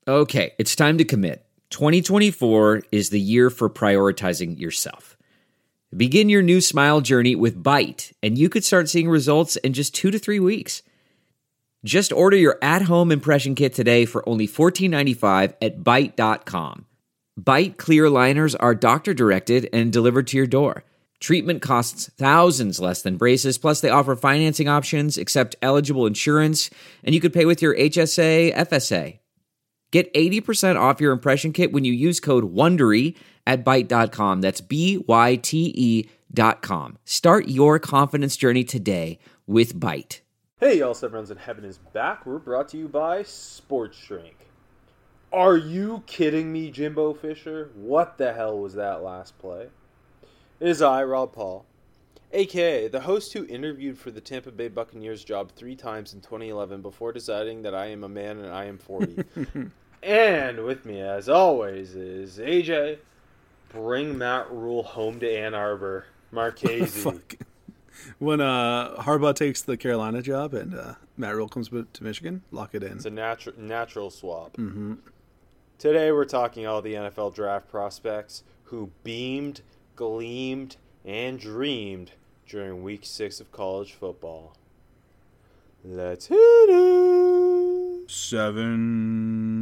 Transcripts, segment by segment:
Okay, it's time to commit. 2024 is the year for prioritizing yourself. Begin your new smile journey with Byte, and you could start seeing results in just 2 to 3 weeks. Just order your at-home impression kit today for only $14.95 at Byte.com. Byte clear liners are doctor-directed and delivered to your door. Treatment costs thousands less than braces, plus they offer financing options, accept eligible insurance, and you could pay with your HSA, FSA. Get 80% off your impression kit when you use code WONDERY at Byte.com. That's BYTE.com. Start your confidence journey today with Byte. Hey y'all, Seven Rounds in Heaven is back. We're brought to you by Sports Drink. Are you kidding me, Jimbo Fisher? What the hell was that last play? It is I, Rob Paul, a.k.a. the host who interviewed for the Tampa Bay Buccaneers job 3 times in 2011 before deciding that I am a man and I am 40. And with me, as always, is AJ. Bring Matt Rule home to Ann Arbor. Marchese. When Harbaugh takes the Carolina job and Matt Rule comes to Michigan, lock it in. It's a natural swap. Mm-hmm. Today we're talking all the NFL draft prospects who beamed, gleamed, and dreamed during Week 6 of college football. Let's hit it! 7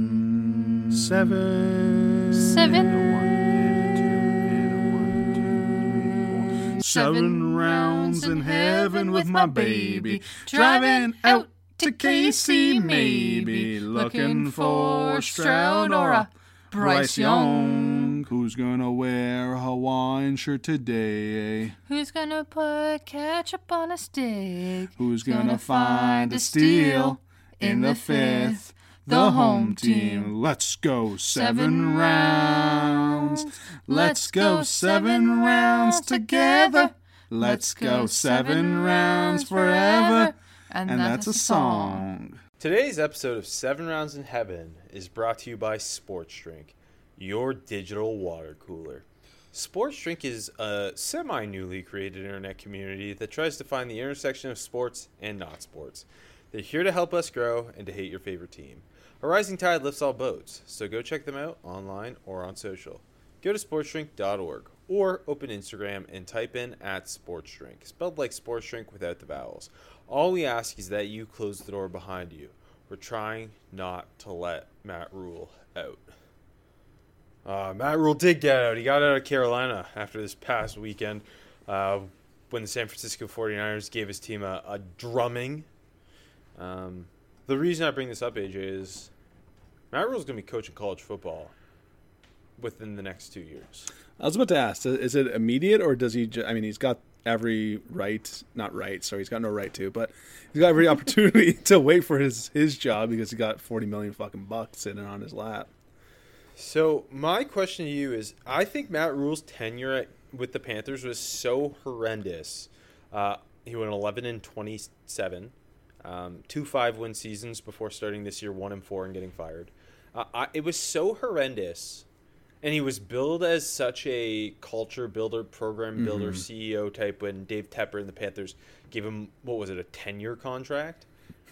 rounds in heaven with my baby, driving out to KC maybe, looking for Stroud or a Bryce Young. Who's gonna wear a Hawaiian shirt today? Who's gonna put ketchup on a stick? Who's gonna find a steal in the 5th? The home team. Let's go 7 rounds. Let's go 7 rounds together. Let's go 7 rounds forever. And that's a song. Today's episode of 7 Rounds in Heaven is brought to you by Sports Drink, your digital water cooler. Sports Drink is a semi-newly created internet community that tries to find the intersection of sports and not sports. They're here to help us grow and to hate your favorite team. A rising tide lifts all boats, so go check them out online or on social. Go to sportsdrink.org or open Instagram and type in @sportsdrink, spelled like sports drink without the vowels. All we ask is that you close the door behind you. We're trying not to let Matt Rule out. Matt Rule did get out. He got out of Carolina after this past weekend when the San Francisco 49ers gave his team a drumming. The reason I bring this up, AJ, is Matt Rule's going to be coaching college football within the next 2 years. I was about to ask, is it immediate or does he he's got every right, not right, so he's got no right to, but he's got every opportunity to wait for his job because he got $40 million fucking bucks sitting on his lap. So my question to you is, I think Matt Rule's tenure with the Panthers was so horrendous. He went 11-27. 2 5-win seasons before starting this year, 1-4 and getting fired. It was so horrendous, and he was billed as such a culture builder, program builder, CEO type when Dave Tepper and the Panthers gave him, what was it, a 10-year contract?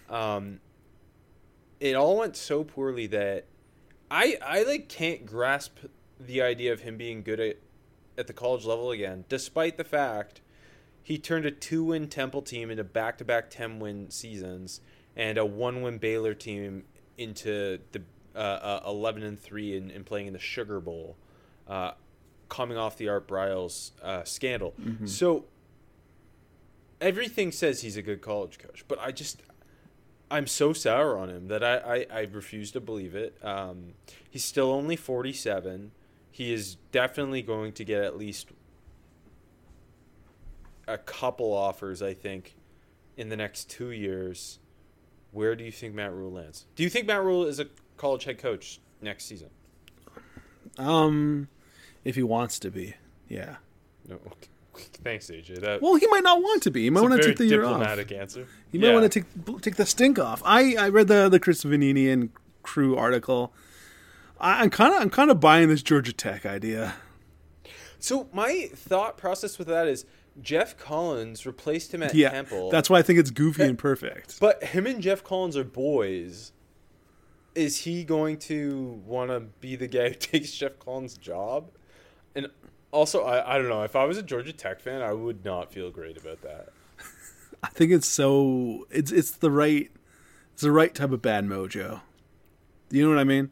It all went so poorly that I can't grasp the idea of him being good at the college level again, despite the fact he turned a 2-win Temple team into back-to-back 10-win seasons and a 1-win Baylor team into the 11-3 and playing in the Sugar Bowl, coming off the Art Briles scandal. Mm-hmm. So everything says he's a good college coach, but I'm so sour on him that I refuse to believe it. He's still only 47. He is definitely going to get at least a couple offers, I think, in the next 2 years. Where do you think Matt Rule lands? Do you think Matt Rule is a college head coach next season? If he wants to be, yeah. No. Okay. Thanks, AJ. Well, he might not want to be. He might want to take the year off. Diplomatic answer. He might want to take the stink off. I read the Chris Vanini and crew article. I'm kind of buying this Georgia Tech idea. So my thought process with that is Jeff Collins replaced him at Temple. That's why I think it's goofy and perfect. But him and Jeff Collins are boys. is he going to want to be the guy who takes Jeff Collins' job? And also, I don't know. If I was a Georgia Tech fan, I would not feel great about that. I think it's the right type of bad mojo. Do you know what I mean?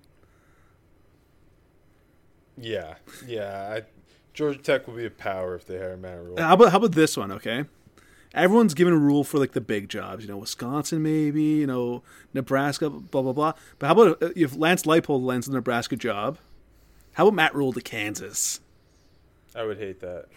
Yeah. Georgia Tech will be a power if they hire Matt Rule. How about this one? Okay, everyone's given a rule for like the big jobs. You know, Wisconsin maybe. You know, Nebraska. Blah blah blah. But how about if Lance Leipold lands the Nebraska job? How about Matt Rule to Kansas? I would hate that.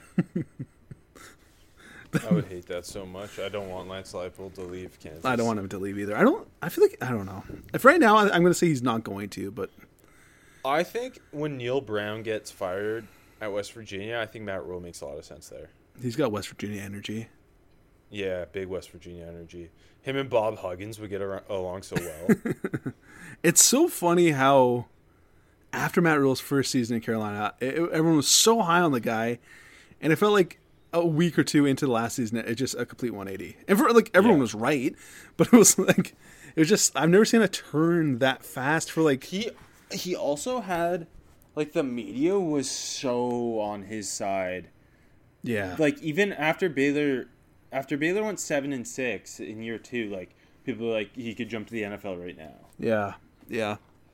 I would hate that so much. I don't want Lance Leipold to leave Kansas. I don't want him to leave either. I don't know. If right now I'm going to say he's not going to, but I think when Neil Brown gets fired at West Virginia, I think Matt Rule makes a lot of sense there. He's got West Virginia energy. Yeah, big West Virginia energy. Him and Bob Huggins would get along so well. It's so funny how after Matt Rule's first season in Carolina, everyone was so high on the guy, and it felt like a week or two into the last season, it's just a complete 180. And for everyone was right, but it was just I've never seen a turn that fast for like He also had, like, the media was so on his side. Yeah. Like, even after Baylor went 7-6 in year 2, like, people were like, he could jump to the NFL right now. Yeah.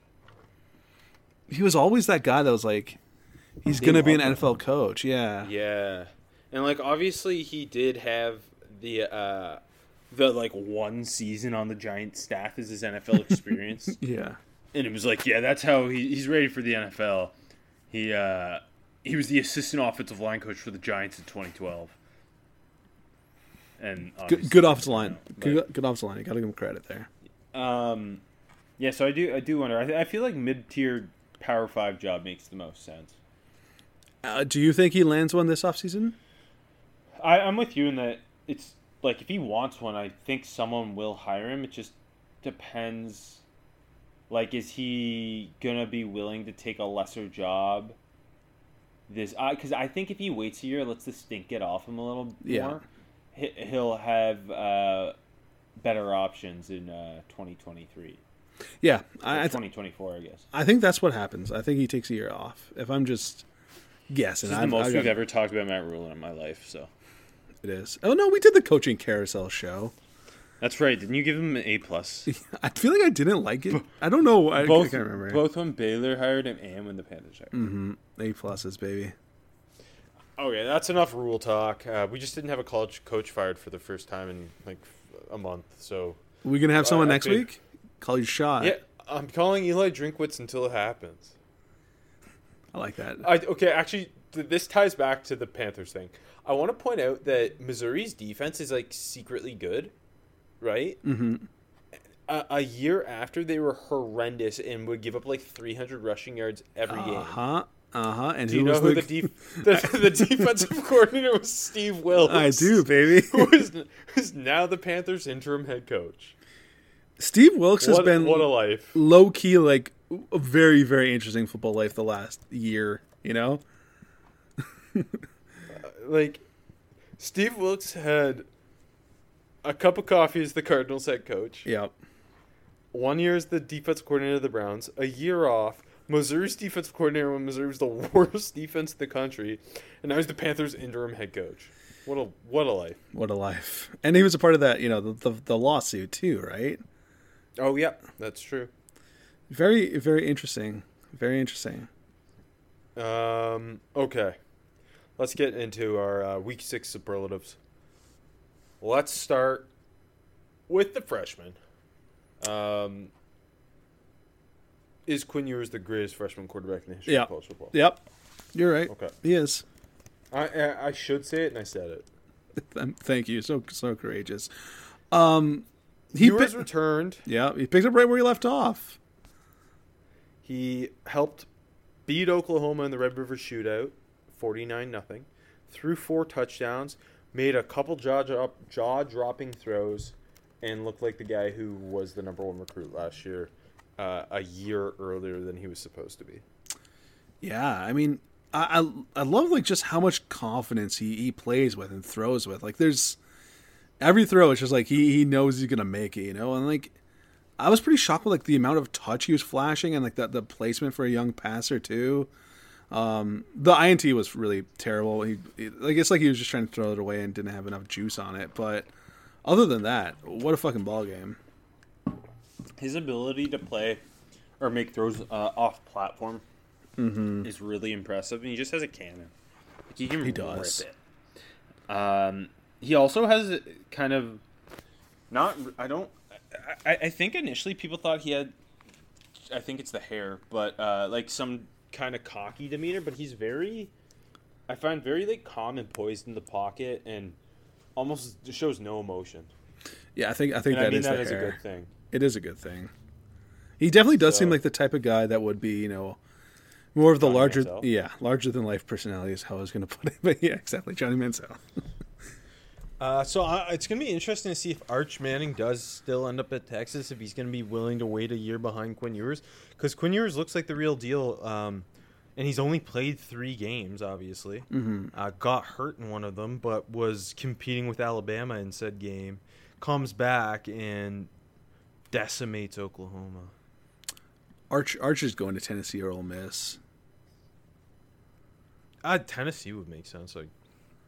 He was always that guy that was like, he's going to be an NFL coach. Yeah. Yeah. And, like, obviously he did have the like, one season on the Giants staff as his NFL experience. Yeah. And it was like, yeah, that's how he's ready for the NFL. He was the assistant offensive line coach for the Giants in 2012. And good offensive line. Good offensive line. You got to give him credit there. Yeah, so I do wonder. I feel like mid-tier Power 5 job makes the most sense. Do you think he lands one this offseason? I'm with you in that it's like if he wants one, I think someone will hire him. It just depends. Like, is he gonna be willing to take a lesser job? Because I think if he waits a year, lets the stink get off him a little more, he'll have better options in 2023. Yeah, 2024, I guess. I think that's what happens. I think he takes a year off. If I'm just guessing, this is the most we've ever talked about Matt Rule in my life. So it is. Oh no, we did the coaching carousel show. That's right. Didn't you give him an A+? I feel like I didn't like it. I don't know. I can't remember. Both when Baylor hired him and when the Panthers hired him. A+, baby. Okay, that's enough Rule talk. We just didn't have a college coach fired for the first time in like a month. So we gonna have someone next week? Call your shot. Yeah, I'm calling Eli Drinkwitz until it happens. I like that. Okay, actually, this ties back to the Panthers thing. I want to point out that Missouri's defense is like secretly good. Right? Mm-hmm. A year after, they were horrendous and would give up like 300 rushing yards every game. And do you know who the defensive coordinator was? Steve Wilks. I do, baby. who's now the Panthers' interim head coach. Steve Wilks has been what a life. Low key, like a very, very interesting football life the last year. You know, like Steve Wilks had a cup of coffee as the Cardinals head coach. Yep. 1 year as the defensive coordinator of the Browns. A year off. Missouri's defensive coordinator when Missouri was the worst defense in the country. And now he's the Panthers' interim head coach. What a life. What a life. And he was a part of that, the lawsuit too, right? Oh, yeah. That's true. Very, very interesting. Very interesting. Okay. Let's get into our Week 6 superlatives. Let's start with the freshman. Is Quinn Ewers the greatest freshman quarterback in the history of college football? Yep. You're right. Okay. He is. I should say it, and I said it. Thank you. So courageous. Ewers returned. Yeah, he picked up right where he left off. He helped beat Oklahoma in the Red River Shootout, 49-0. Threw 4 touchdowns. Made a couple jaw-dropping throws, and looked like the guy who was the number 1 recruit last year, a year earlier than he was supposed to be. Yeah, I mean, I love like just how much confidence he plays with and throws with. Like, there's every throw, it's just like he knows he's gonna make it, and like I was pretty shocked with like the amount of touch he was flashing and like the placement for a young passer too. The INT was really terrible. He like it's like he was just trying to throw it away and didn't have enough juice on it. But other than that, what a fucking ball game. His ability to play or make throws off platform is really impressive, and he just has a cannon. Like, he can does. rip it. He also has kind of not. I think initially people thought he had. I think it's the hair, but like some kind of cocky demeanor. But he's very. I find very like calm and poised in the pocket, and almost shows no emotion. Yeah, I think And that I mean is that the is hair. a good thing. It is a good thing. He definitely does So- seem like the type of guy that would be, more of the Johnny larger, Manziel? larger than life personality is how I was going to put it. But yeah, exactly, Johnny Manziel. It's going to be interesting to see if Arch Manning does still end up at Texas, if he's going to be willing to wait a year behind Quinn Ewers. Because Quinn Ewers looks like the real deal, and he's only played 3 games, obviously. Got hurt in one of them, but was competing with Alabama in said game. Comes back and decimates Oklahoma. Arch is going to Tennessee or Ole Miss. Tennessee would make sense. Like,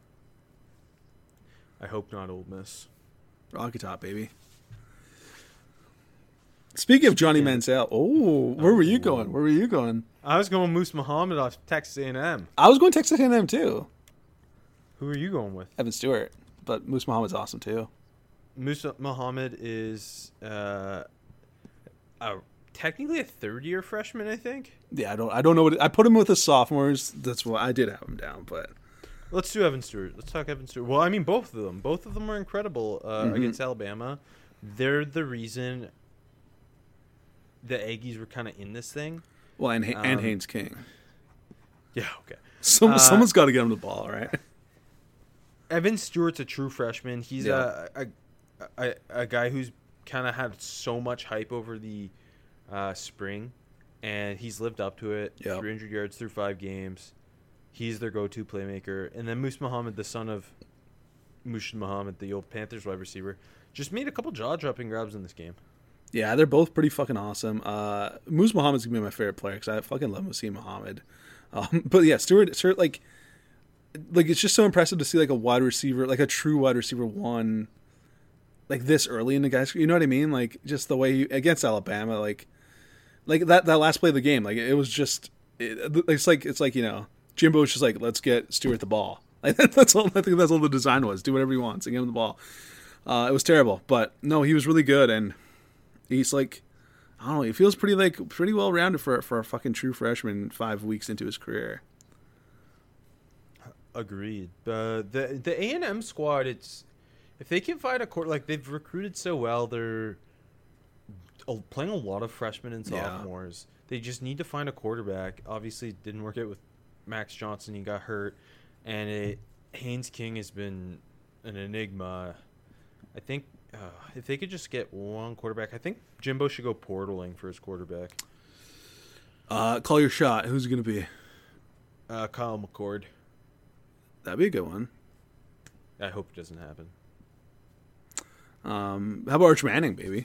I hope not Ole Miss. Rocky Top, baby. Speaking of Johnny Manziel, where were you going? Where were you going? I was going Moose Muhammad off Texas A&M. I was going Texas A&M too. Who are you going with? Evan Stewart, but Moose Muhammad's awesome too. Moose Muhammad is technically a third-year freshman, I think. Yeah, I don't know I put him with the sophomores. That's why I did have him down, but Let's do Evan Stewart. Let's talk Evan Stewart. Well, I mean, both of them. Both of them were incredible against Alabama. They're the reason the Aggies were kind of in this thing. well, and Haynes King. Yeah, okay. Someone's got to get him the ball, right? Evan Stewart's a true freshman. He's Yeah. a guy who's kind of had so much hype over the spring, and he's lived up to it. Yep. 300 yards through 5 games. He's their go-to playmaker. And then Moose Muhammad, the son of Mush Muhammad, the old Panthers wide receiver, just made a couple jaw-dropping grabs in this game. Yeah, they're both pretty fucking awesome. Moose Muhammad's gonna be my favorite player because I fucking love Musim Muhammad. But yeah, Stewart, like it's just so impressive to see like a wide receiver, like a true wide receiver one, like this early in the guys. You know what I mean? Like just the way against Alabama, like that last play of the game, like it was just it's like Jimbo's just like, let's get Stewart the ball. Like that's all. I think that's all the design was. Do whatever he wants and get him the ball. It was terrible, but no, he was really good, and he's like, I don't know, he feels pretty well rounded for a fucking true freshman 5 weeks into his career. Agreed. The A&M squad, it's if they can find a court, like they've recruited so well, they're playing a lot of freshmen and sophomores. They just need to find a quarterback. Obviously, it didn't work out with Max Johnson. He got hurt, and Haynes King has been an enigma. I think if they could just get one quarterback, I think Jimbo should go portaling for his quarterback. Call your shot. Who's it going to be? Kyle McCord. That'd be a good one. I hope it doesn't happen. How about Arch Manning, baby?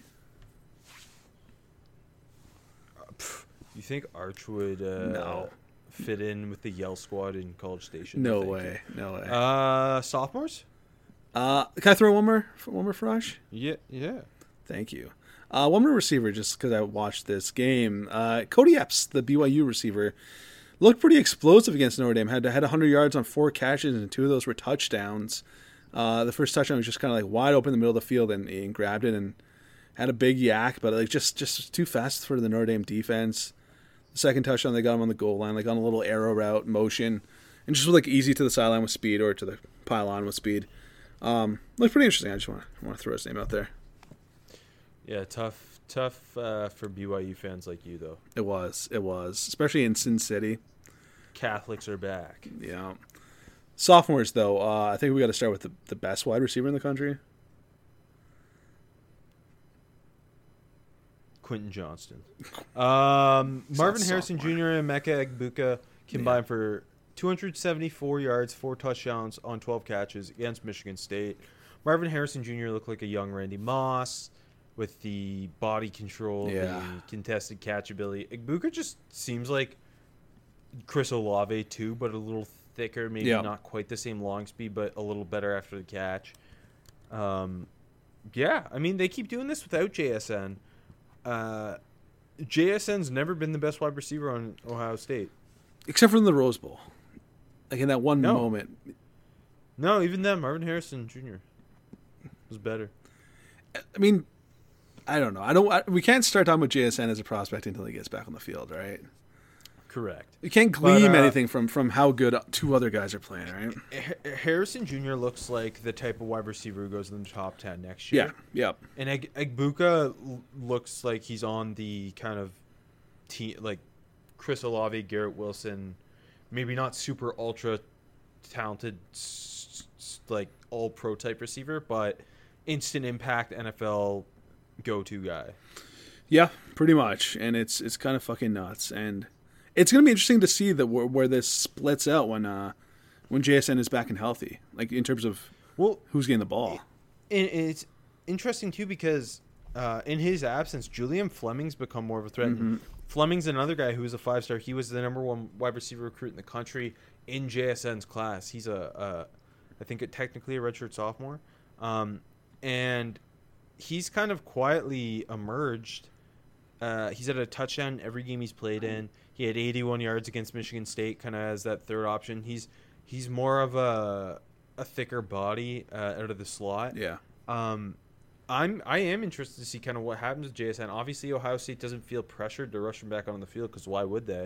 You think Arch would No. fit in with the Yell squad in College Station? No Thank way. you. No way. Sophomores? Can I throw one more for Arch? Yeah. Thank you. One more receiver, just because I watched this game. Cody Epps, the BYU receiver, looked pretty explosive against Notre Dame. Had 100 yards on 4 catches, and 2 of those were touchdowns. The first touchdown was just kind of like wide open in the middle of the field, and he grabbed it and had a big yak, but like just too fast for the Notre Dame defense. The second touchdown, they got him on the goal line, like on a little arrow route motion, and just was like easy to the sideline with speed or to the pylon with speed. Looked pretty interesting. I just want to throw his name out there. Yeah, tough for BYU fans like you, though. It was, especially in Sin City. Catholics are back. Yeah. Sophomores, though, I think we got to start with the best wide receiver in the country. Quentin Johnston. Marvin Harrison Jr. and Mecca Egbuka combined for 274 yards, 4 touchdowns on 12 catches against Michigan State. Marvin Harrison Jr. looked like a young Randy Moss. with the body control, Yeah. the contested catch ability. Igbokwe just seems like Chris Olave too, but a little thicker, maybe Yeah. not quite the same long speed, but a little better after the catch. Yeah, I mean, they keep doing this without JSN. JSN's never been the best wide receiver on Ohio State. Except for in the Rose Bowl. Like in that one No. moment. No, even then, Marvin Harrison Jr. was better. I mean, I don't know. We can't start talking about JSN as a prospect until he gets back on the field, right? Correct. You can't glean But, anything from how good two other guys are playing, right? Harrison Jr. looks like the type of wide receiver who goes in the top 10 next year. Yeah. And Igbokwe looks like he's on the kind of team, like Chris Olave, Garrett Wilson, maybe not super ultra talented, like all pro type receiver, but instant impact NFL go-to guy. Yeah, pretty much. And it's kind of fucking nuts. And it's going to be interesting to see where this splits out when JSN is back and healthy, like in terms of who's getting the ball. And it's interesting too because in his absence, Julian Fleming's become more of a threat. Mm-hmm. Fleming's another guy who's a 5-star. He was the #1 wide receiver recruit in the country in JSN's class. He's I think technically a redshirt sophomore, and he's kind of quietly emerged. He's had a touchdown every game he's played in. He had 81 yards against Michigan State, kind of as that third option. He's more of a thicker body out of the slot. Yeah. I am interested to see kind of what happens with JSN. Obviously, Ohio State doesn't feel pressured to rush him back on the field because why would they?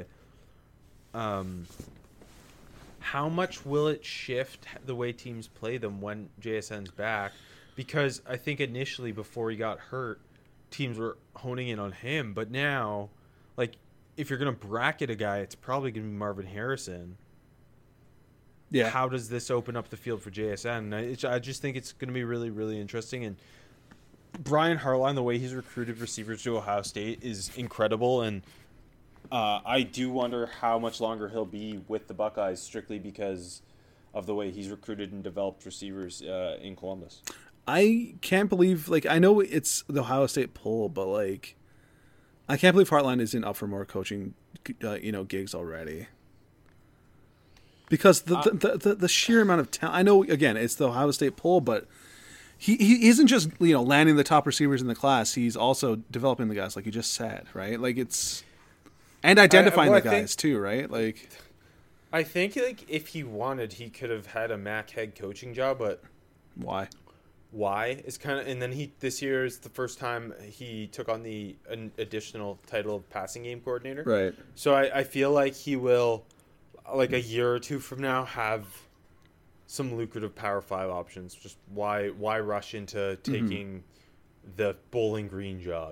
How much will it shift the way teams play them when JSN's back? Because I think initially before he got hurt, teams were honing in on him. But now, like, if you're going to bracket a guy, it's probably going to be Marvin Harrison. Yeah. How does this open up the field for JSN? I just think it's going to be really, really interesting. And Brian Hartline, the way he's recruited receivers to Ohio State is incredible. And I do wonder how much longer he'll be with the Buckeyes strictly because of the way he's recruited and developed receivers in Columbus. I can't believe, like, I know it's the Ohio State poll, but, like, I can't believe Hartline isn't up for more coaching, gigs already. Because the sheer amount of talent. I know, again, it's the Ohio State poll, but he isn't just, landing the top receivers in the class. He's also developing the guys, like you just said, right? Like, it's... And identifying the guys, too, right? Like... I think, like, if he wanted, he could have had a MAC head coaching job, but... Why? Is kind of, and then this year is the first time he took on an additional title of passing game coordinator. Right. So I feel like he will, like a year or two from now, have some lucrative Power 5 options. Just why rush into taking the Bowling Green job?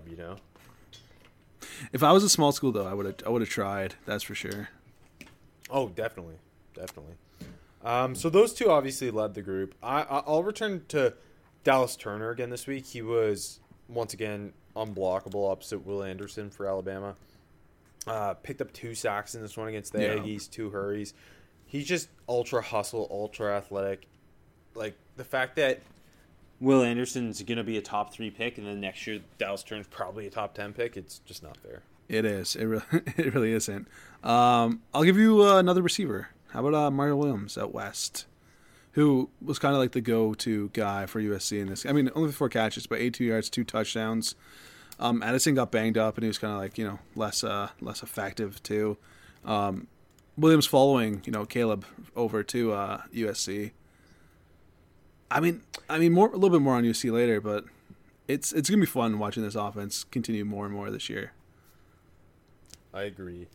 If I was a small school, though, I would have tried. That's for sure. Oh, definitely. So those two obviously led the group. I'll return to Dallas Turner again this week. He was, once again, unblockable opposite Will Anderson for Alabama. Picked up 2 sacks in this one against the Aggies, 2 hurries. He's just ultra hustle, ultra athletic. Like, the fact that Will Anderson's going to be a top 3 pick, and then next year Dallas Turner's probably a top 10 pick, it's just not fair. It is. It really isn't. I'll give you another receiver. How about Mario Williams out west, who was kind of like the go-to guy for USC in this. I mean, only 4 catches, but 82 yards, 2 touchdowns. Addison got banged up, and he was kind of like, less effective too. Williams following, Caleb over to USC. I mean, a little bit more on USC later, but it's gonna be fun watching this offense continue more and more this year. I agree.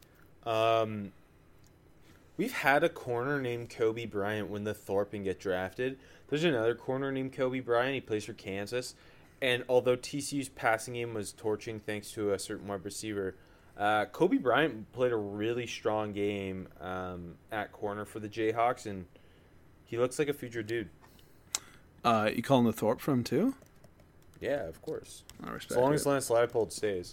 We've had a corner named Kobe Bryant win the Thorpe and get drafted. There's another corner named Kobe Bryant. He plays for Kansas. And although TCU's passing game was torching thanks to a certain wide receiver, Kobe Bryant played a really strong game at corner for the Jayhawks, and he looks like a future dude. You calling the Thorpe from too? Yeah, of course. I respect as long it. as Lance Leipold stays.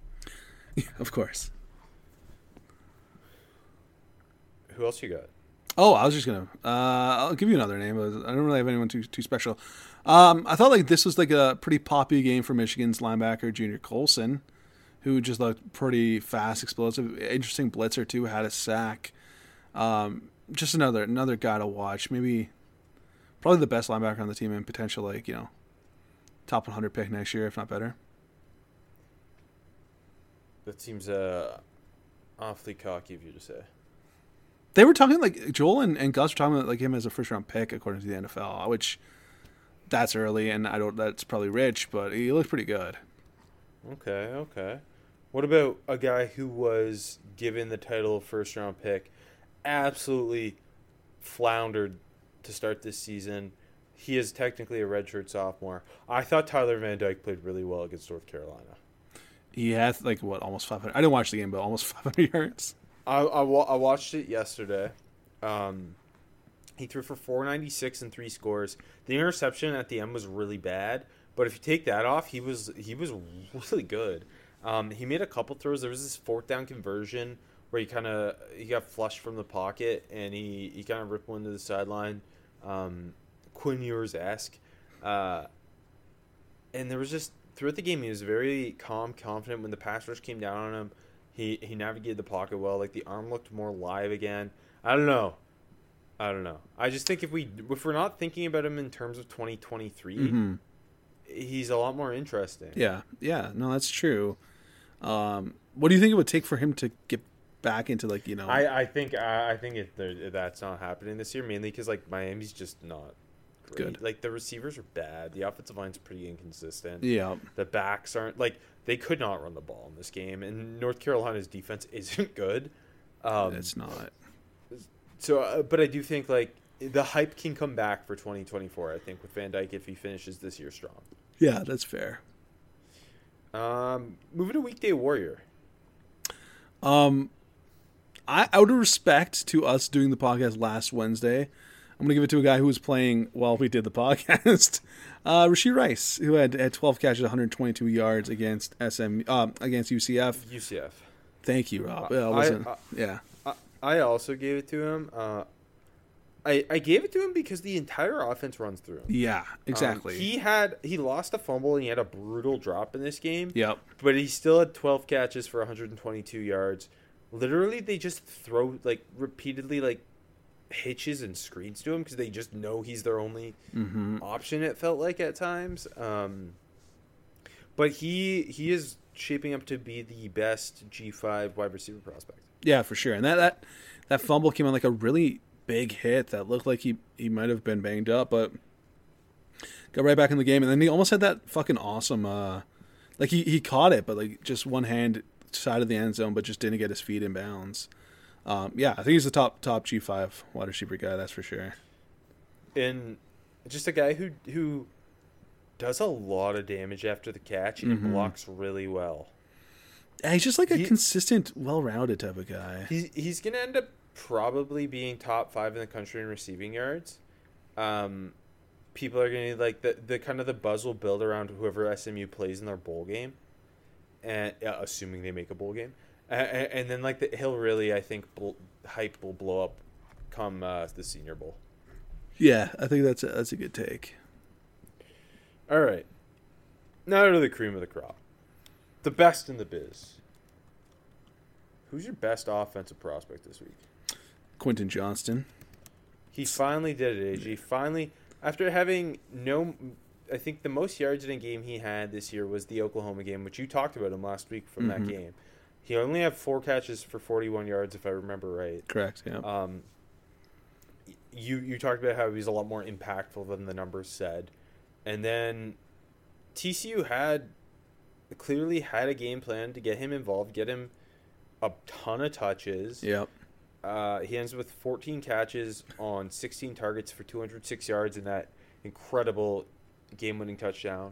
Of course. Who else you got? Oh, I was just gonna. I'll give you another name. I don't really have anyone too special. I thought like this was like a pretty poppy game for Michigan's linebacker Junior Colson, who just looked pretty fast, explosive, interesting blitzer too. Had a sack. Just another guy to watch. Maybe probably the best linebacker on the team and potential like top 100 pick next year, if not better. That seems awfully cocky of you to say. They were talking like Joel and Gus were talking about like him as a first round pick according to the NFL, which that's early and that's probably rich, but he looked pretty good. Okay. What about a guy who was given the title of first round pick, absolutely floundered to start this season? He is technically a redshirt sophomore. I thought Tyler Van Dyke played really well against North Carolina. He had like almost 500. I didn't watch the game, but almost 500 yards. I watched it yesterday. He threw for 496 and 3 scores. The interception at the end was really bad, but if you take that off, he was really good. He made a couple throws. There was this 4th down conversion where he got flushed from the pocket and he kind of ripped one to the sideline, Quinn Ewers-esque. And there was just throughout the game he was very calm, confident. When the pass rush came down on him, He navigated the pocket well. Like the arm looked more live again. I don't know. I just think if we're not thinking about him in terms of 2023, he's a lot more interesting. Yeah. No, that's true. What do you think it would take for him to get back into like I think that's not happening this year, mainly because like Miami's just not great. Good. Like the receivers are bad. The offensive line's pretty inconsistent. Yeah. The backs aren't like. They could not run the ball in this game, and North Carolina's defense isn't good. It's not. So, but I do think like the hype can come back for 2024. I think with Van Dyke if he finishes this year strong. Yeah, that's fair. Moving to Weekday Warrior. Out of respect to us doing the podcast last Wednesday, I'm going to give it to a guy who was playing while we did the podcast. Rashee Rice, who had 12 catches, 122 yards against against UCF. UCF. Thank you, Rob. I also gave it to him. I gave it to him because the entire offense runs through him. Yeah, exactly. He lost a fumble and he had a brutal drop in this game. Yep. But he still had 12 catches for 122 yards. Literally, they just throw repeatedly hitches and screens to him because they just know he's their only option. It felt like at times, but he is shaping up to be the best G5 wide receiver prospect. Yeah, for sure. And that fumble came on like a really big hit that looked like he might have been banged up, but got right back in the game. And then he almost had that fucking awesome, he caught it, but like just one hand side of the end zone, but just didn't get his feet in bounds. I think he's the top G5 wide receiver guy, that's for sure. And just a guy who does a lot of damage after the catch and blocks really well. Yeah, he's just like a consistent, well-rounded type of guy. He's going to end up probably being top 5 in the country in receiving yards. People are going to like the kind of the buzz will build around whoever SMU plays in their bowl game, and assuming they make a bowl game. And then he'll really, I think, hype will blow up come the Senior Bowl. Yeah, I think that's a good take. All right, now to the cream of the crop, the best in the biz. Who's your best offensive prospect this week? Quentin Johnston. He finally did it, AG. Finally, after having I think the most yards in a game he had this year was the Oklahoma game, which you talked about him last week from that game. He only had 4 catches for 41 yards, if I remember right. Correct, yeah. You talked about how he's a lot more impactful than the numbers said. And then TCU clearly had a game plan to get him involved, get him a ton of touches. Yep. He ends with 14 catches on 16 targets for 206 yards and that incredible game-winning touchdown.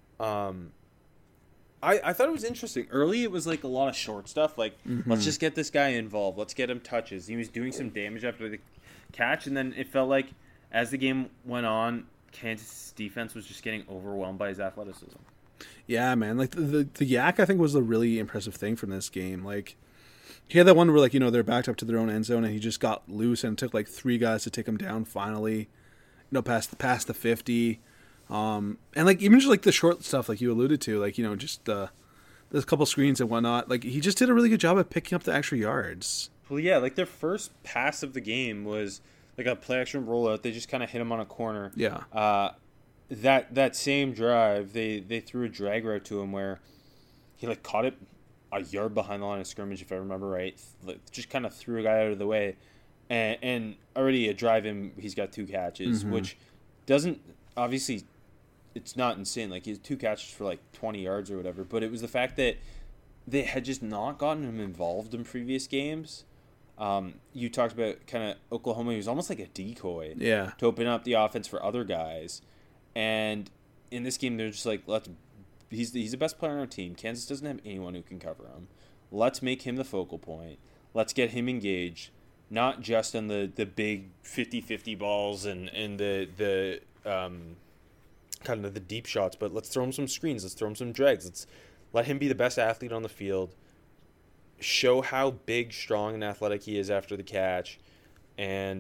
I thought it was interesting. Early, it was like a lot of short stuff. Like, let's just get this guy involved. Let's get him touches. He was doing some damage after the catch, and then it felt like as the game went on, Kansas' defense was just getting overwhelmed by his athleticism. Yeah, man. Like the yak, I think, was the really impressive thing from this game. Like, He had that one where, like, they're backed up to their own end zone, and he just got loose, and it took, like, 3 guys to take him down finally, past the 50. And, like, even just, like, the short stuff, like you alluded to, like, just there's a couple screens and whatnot. Like, he just did a really good job at picking up the extra yards. Well, yeah, like, their first pass of the game was, like, a play-action rollout. They just kind of hit him on a corner. Yeah. That same drive, they threw a drag route to him where he, like, caught it a yard behind the line of scrimmage, if I remember right. Just kind of threw a guy out of the way, and already a drive in, he's got 2 catches, which doesn't obviously, it's not insane. Like, he has 2 catches for like 20 yards or whatever, but it was the fact that they had just not gotten him involved in previous games. You talked about kind of Oklahoma. He was almost like a decoy, Yeah. to open up the offense for other guys, and in this game they're just like, he's the best player on our team. Kansas doesn't have anyone who can cover him. Let's make him the focal point. Let's get him engaged, not just on the big 50-50 balls and the kind of the deep shots, but let's throw him some screens. Let's throw him some drags. Let's let him be the best athlete on the field. Show how big, strong, and athletic he is after the catch, and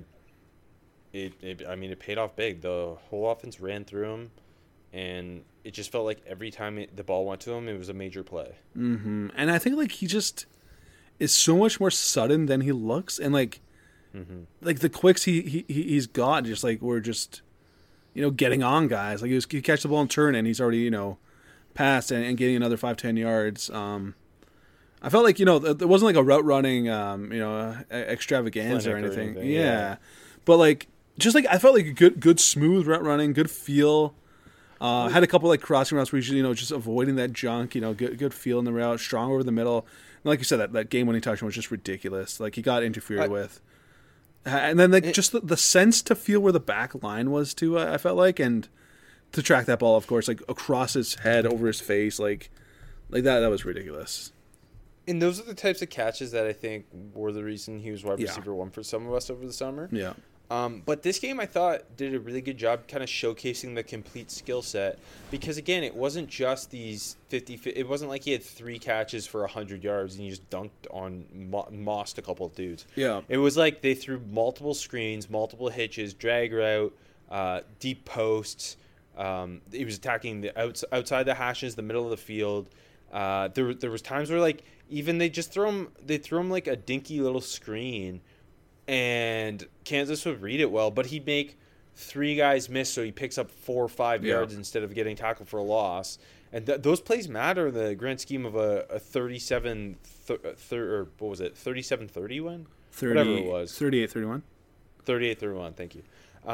it paid off big. The whole offense ran through him, and it just felt like every time the ball went to him, it was a major play. Mm-hmm. And I think, like, he just is so much more sudden than he looks, and like the quicks he's got, just like we're just getting on guys. Like, he catch the ball and turn, and he's already passed and getting another 5-10 yards. I felt like it wasn't like a route running extravaganza or anything. Yeah, but like just like I felt like a good smooth route running, good feel. Had a couple like crossing routes where you just avoiding that junk. Good feel in the route, strong over the middle. And like you said, that game winning touchdown was just ridiculous. Like, he got interfered with, and then just the sense to feel where the back line was too. I felt like, and to track that ball, of course, like across his head, over his face, like that. That was ridiculous. And those are the types of catches that I think were the reason he was wide receiver 1 for some of us over the summer. Yeah. But this game, I thought, did a really good job kind of showcasing the complete skill set. Because, again, it wasn't just these 50 – it wasn't like he had 3 catches for 100 yards and he just dunked on mossed a couple of dudes. Yeah. It was like they threw multiple screens, multiple hitches, drag route, deep posts. He was attacking the outside the hashes, the middle of the field. There was times where, like, even they throw him like a dinky little screen, and Kansas would read it well, but he'd make 3 guys miss, so he picks up 4 or 5 yards instead of getting tackled for a loss. And those plays matter in the grand scheme of a 37-30 win? 30, whatever it was. 38-31. 38-31, thank you.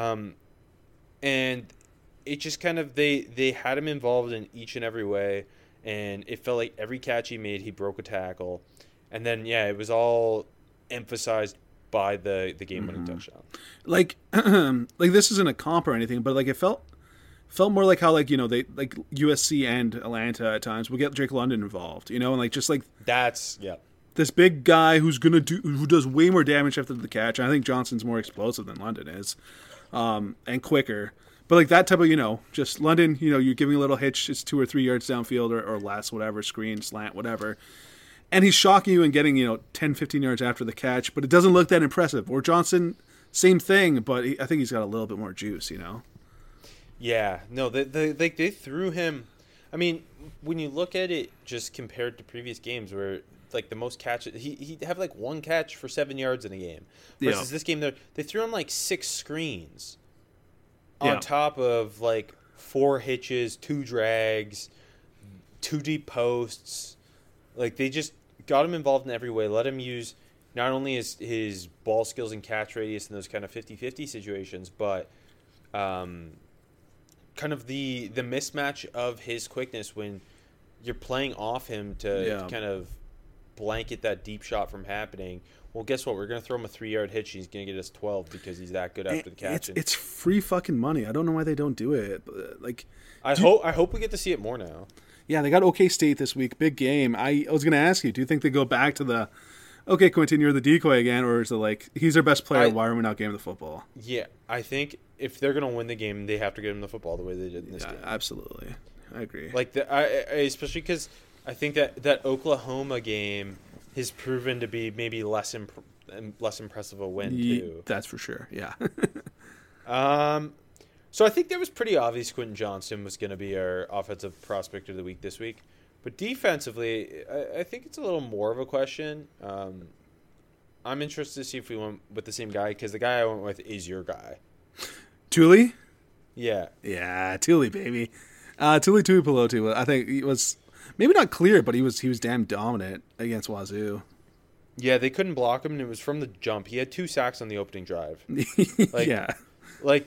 And it just kind of, they had him involved in each and every way, and it felt like every catch he made, he broke a tackle. And then, it was all emphasized by the game-winning touchdown. Like, this isn't a comp or anything, but like it felt more like how they like USC and Atlanta at times will get Drake London involved, and like just like that's this big guy who does way more damage after the catch. And I think Johnson's more explosive than London is, and quicker. But like that type of just London, you're giving a little hitch, it's 2 or 3 yards downfield or less, whatever, screen, slant, whatever. And he's shocking you and getting, 10, 15 yards after the catch, but it doesn't look that impressive. Or Johnson, same thing, but I think he's got a little bit more juice, Yeah, no, they threw him. I mean, when you look at it just compared to previous games where, like, the most catches, he'd have, like, 1 catch for 7 yards in a game. Versus this game, they threw him, like, 6 screens on top of, like, 4 hitches, 2 drags, 2 deep posts. Like, they just got him involved in every way, let him use not only his ball skills and catch radius in those kind of 50-50 situations, but kind of the mismatch of his quickness when you're playing off him to kind of blanket that deep shot from happening. Well, guess what? We're going to throw him a 3-yard hitch. He's going to get us 12 because he's that good after the catch. It's free fucking money. I don't know why they don't do it. But, like, I hope we get to see it more now. Yeah, they got OK State this week. Big game. I was going to ask you, do you think they go back to the, okay, Quentin, you're the decoy again, or is it like, he's our best player, why are we not giving him the football? Yeah, I think if they're going to win the game, they have to give him the football the way they did in this game. Absolutely. I agree. Like, especially because I think that Oklahoma game, has proven to be maybe less impressive a win too. That's for sure. Yeah. So I think that was pretty obvious Quentin Johnston was going to be our offensive prospect of the week this week. But defensively, I think it's a little more of a question. I'm interested to see if we went with the same guy, because the guy I went with is your guy. Thule? Yeah. Yeah, Thule, baby. Thule Tuipulotu. I think he was maybe not clear, but he was damn dominant against Wazoo. Yeah, they couldn't block him, and it was from the jump. He had 2 sacks on the opening drive. Like, yeah. Like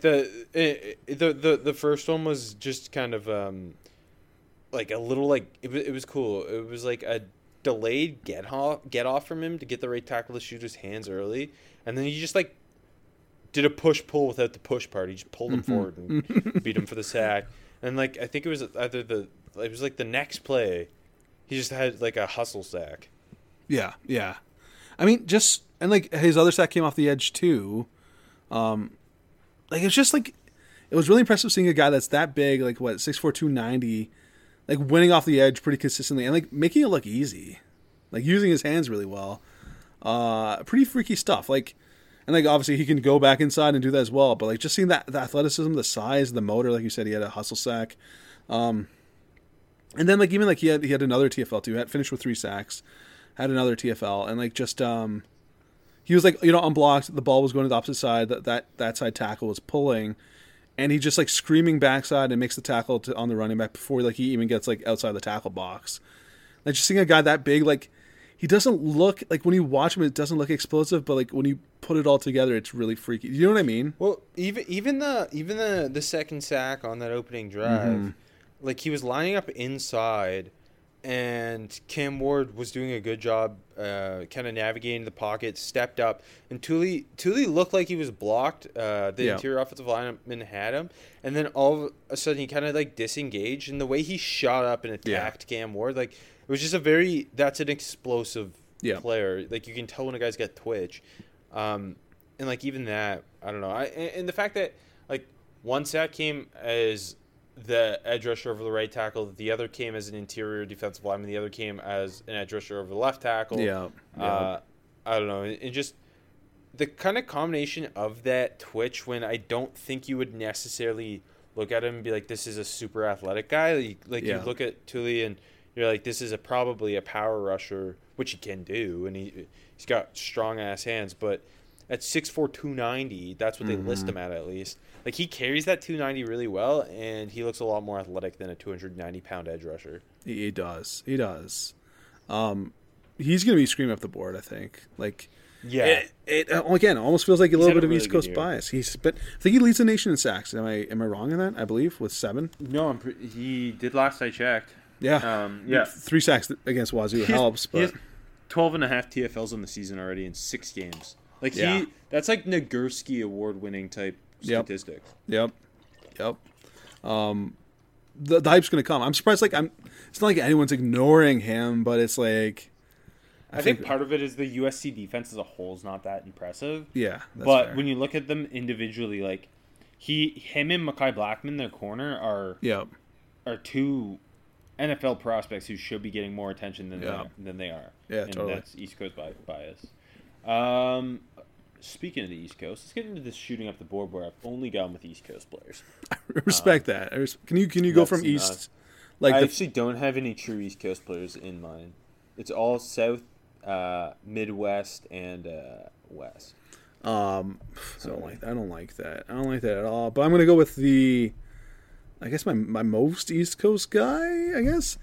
the first one was just kind of like a little like it was cool. It was like a delayed get off from him to get the right tackle to shoot his hands early, and then he just like did a push pull without the push part. He just pulled him forward and beat him for the sack. And like I think it was either it was like the next play, he just had like a hustle sack. Yeah, yeah. I mean, just and like his other sack came off the edge too. Like it's just like it was really impressive seeing a guy that's that big, like 6'4", 290, like winning off the edge pretty consistently and like making it look easy, like using his hands really well. Pretty freaky stuff. Like, and like obviously he can go back inside and do that as well. But like just seeing the athleticism, the size, the motor, like you said, he had a hustle sack. And then like even like he had another TFL too. He had finished with 3 sacks, had another TFL, and like just he was like, unblocked. The ball was going to the opposite side. That side tackle was pulling, and he just like screaming backside and makes the tackle on the running back before like he even gets like outside the tackle box. Like just seeing a guy that big, like he doesn't look like when you watch him, it doesn't look explosive, but like when you put it all together, it's really freaky. You know what I mean? Well, even the second sack on that opening drive, like he was lining up inside. And Cam Ward was doing a good job kind of navigating the pocket, stepped up. And Thule looked like he was blocked. The interior offensive lineman had him. And then all of a sudden he kind of like disengaged. And the way he shot up and attacked Cam Ward, like it was just that's an explosive player. Like you can tell when a guy's got twitch. And like even that, I don't know. And the fact that like one sack came as the edge rusher over the right tackle, the other came as an interior defensive lineman, the other came as an edge rusher over the left tackle. I don't know. And just the kind of combination of that twitch when I don't think you would necessarily look at him and be like, this is a super athletic guy. You look at Thule and you're like, this is probably a power rusher, which he can do, and he's got strong ass hands, but at 6'4", 290, that's what they list him at least. Like, he carries that 290 really well, and he looks a lot more athletic than a 290-pound edge rusher. He does. He does. He's going to be screaming up the board, I think. Like, yeah. It again, almost feels like a little bit of really East Coast bias. I think he leads the nation in sacks. Am I wrong in that? I believe with 7. No, he did last I checked. Yeah. 3 sacks against Wazoo helps, but he has 12 and a half TFLs in the season already in 6 games. Like that's like Nagurski award-winning type statistic. Yep. The hype's going to come. I'm surprised. Like it's not like anyone's ignoring him, but it's like I think part of it is the USC defense as a whole is not that impressive. Yeah, but fair. When you look at them individually, like him and Mekhi Blackman, their corner are 2 NFL prospects who should be getting more attention than they are. Yeah, and totally. That's East Coast bias. Speaking of the East Coast, let's get into this shooting up the board where I've only gone with East Coast players. I respect that. Can you go from East? Like I actually don't have any true East Coast players in mind. It's all South, Midwest, and West. I don't like that. I don't like that at all. But I'm gonna go with I guess my most East Coast guy. I guess.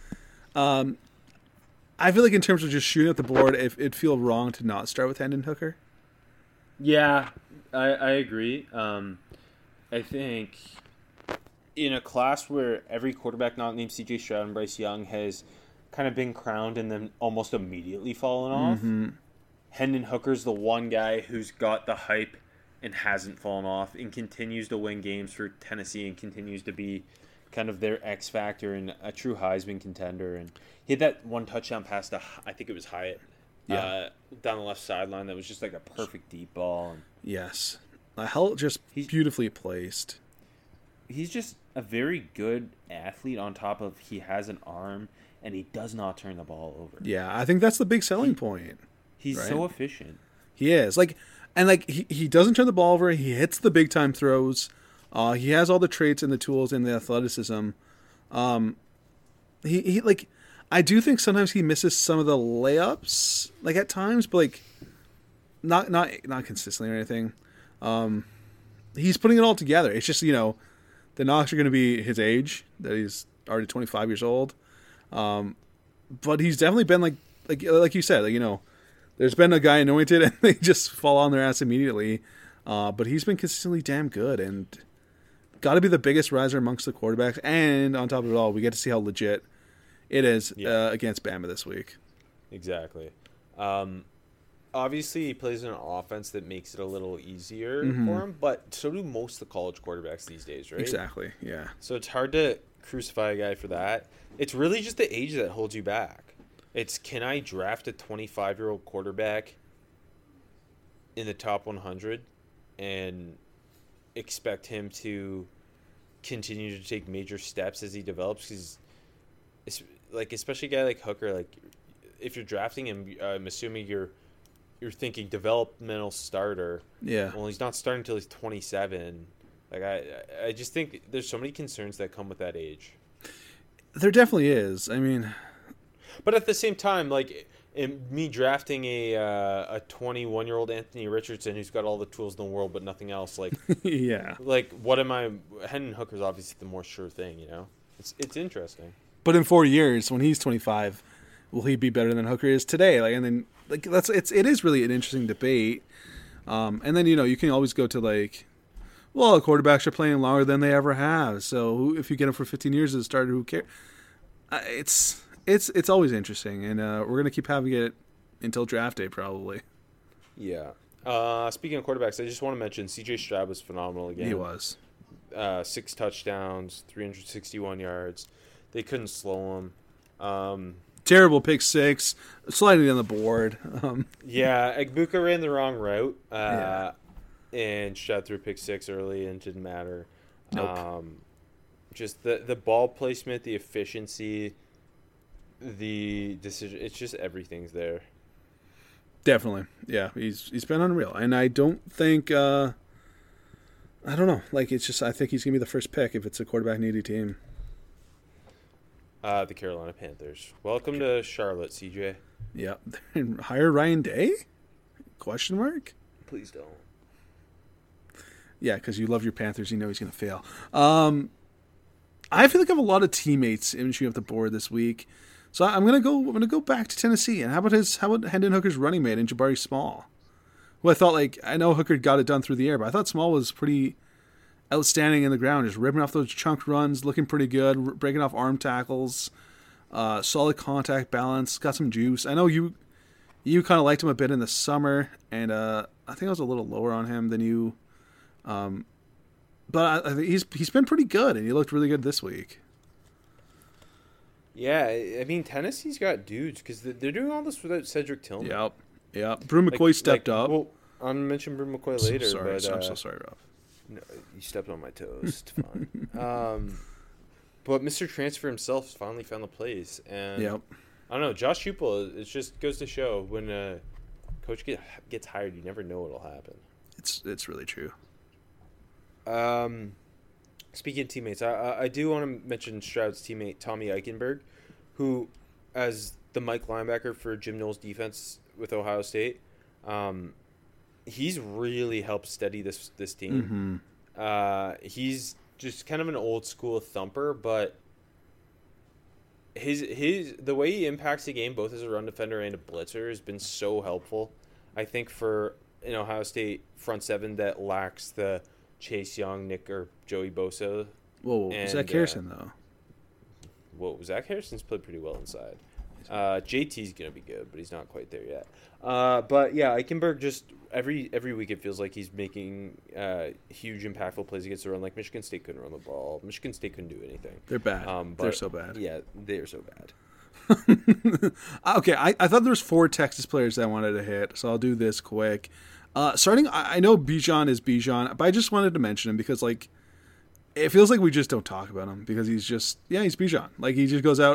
I feel like in terms of just shooting at the board, it'd feel wrong to not start with Hendon Hooker. Yeah, I agree. I think in a class where every quarterback not named C.J. Stroud and Bryce Young has kind of been crowned and then almost immediately fallen off, Hendon Hooker's the one guy who's got the hype and hasn't fallen off and continues to win games for Tennessee and continues to be kind of their X factor and a true Heisman contender. And he had that one touchdown pass to, I think it was Hyatt, down the left sideline that was just like a perfect deep ball. And yes. Just beautifully placed. He's just a very good athlete on top of he has an arm and he does not turn the ball over. Yeah, I think that's the big selling point. He's Right. so efficient. He is he doesn't turn the ball over. He hits the big time throws. He has all the traits and the tools and the athleticism. He like, I do think sometimes he misses some of the layups, like at times, but like not consistently or anything. He's putting it all together. It's just, the knocks are going to be his age, that he's already 25 years old. But he's definitely been like you said, there's been a guy anointed and they just fall on their ass immediately. But he's been consistently damn good and got to be the biggest riser amongst the quarterbacks. And on top of it all, we get to see how legit it is against Bama this week. Exactly. Obviously, he plays in an offense that makes it a little easier for him, but so do most of the college quarterbacks these days, right? Exactly, yeah. So it's hard to crucify a guy for that. It's really just the age that holds you back. It's, can I draft a 25-year-old quarterback in the top 100 and expect him to continue to take major steps as he develops? Because, especially a guy like Hooker, if you're drafting him, I'm assuming you're thinking developmental starter. Yeah. Well, he's not starting until he's 27. I just think there's so many concerns that come with that age. There definitely is. I mean, but at the same time, in me drafting a 21-year-old Anthony Richardson who's got all the tools in the world but nothing else, yeah. What am I? Hendon Hooker's obviously the more sure thing, It's interesting. But in 4 years, when he's 25, will he be better than Hooker is today? It is really an interesting debate. And then you can always go to quarterbacks are playing longer than they ever have. So if you get him for 15 years as a starter, who cares? It's always interesting, and we're gonna keep having it until draft day probably. Yeah. Speaking of quarterbacks, I just want to mention C.J. Stroud was phenomenal again. He was. 6 touchdowns, 361 yards. They couldn't slow him. Terrible pick six, sliding on the board. Yeah, Egbuka ran the wrong route, Yeah. and Stroud threw pick six early and it didn't matter. Nope. Just the ball placement, the efficiency, the decision. It's just everything's there. Definitely, yeah. He's been unreal, and I don't think I don't know. It's just I think he's gonna be the first pick if it's a quarterback needy team. The Carolina Panthers. Welcome to Charlotte, CJ. Yeah, hire Ryan Day? Question mark? Please don't. Yeah, because you love your Panthers, you know he's gonna fail. I feel like I have a lot of teammates imaging up the board this week, so I'm gonna go back to Tennessee. And how about Hendon Hooker's running mate and Jabari Small, who I thought I know Hooker got it done through the air, but I thought Small was pretty outstanding in the ground, just ripping off those chunk runs, looking pretty good, breaking off arm tackles, solid contact balance, got some juice. I know you kind of liked him a bit in the summer, and I think I was a little lower on him than you. But I think he's been pretty good, and he looked really good this week. Yeah, I mean, Tennessee's got dudes because they're doing all this without Cedric Tillman. Yep. Brew McCoy stepped up. Well, I'm going to mention Brew McCoy later. Sorry, but, I'm so sorry, Rob. No, you stepped on my toes. It's fine. But Mr. Transfer himself finally found the place. And Yep. I don't know, Josh Heupel, it just goes to show when a coach gets hired, you never know what'll happen. It's really true. Speaking of teammates, I do want to mention Stroud's teammate Tommy Eichenberg, who, as the Mike linebacker for Jim Knowles' defense with Ohio State, he's really helped steady this team. Mm-hmm. He's just kind of an old school thumper, but his the way he impacts the game both as a run defender and a blitzer has been so helpful. I think for an Ohio State front seven that lacks the Chase Young, Nick, or Joey Bosa. Whoa, and, Zach Harrison though. Whoa, Zach Harrison's played pretty well inside. JT's gonna be good, but he's not quite there yet. But yeah, Eichenberg just every week it feels like he's making huge impactful plays against the run. Like Michigan State couldn't run the ball. Michigan State couldn't do anything. They're bad. They're so bad. Yeah, they're so bad. Okay, I thought there was 4 Texas players that I wanted to hit, so I'll do this quick. Starting, I know Bijan is Bijan, but I just wanted to mention him because it feels like we just don't talk about him because he's Bijan. He just goes out,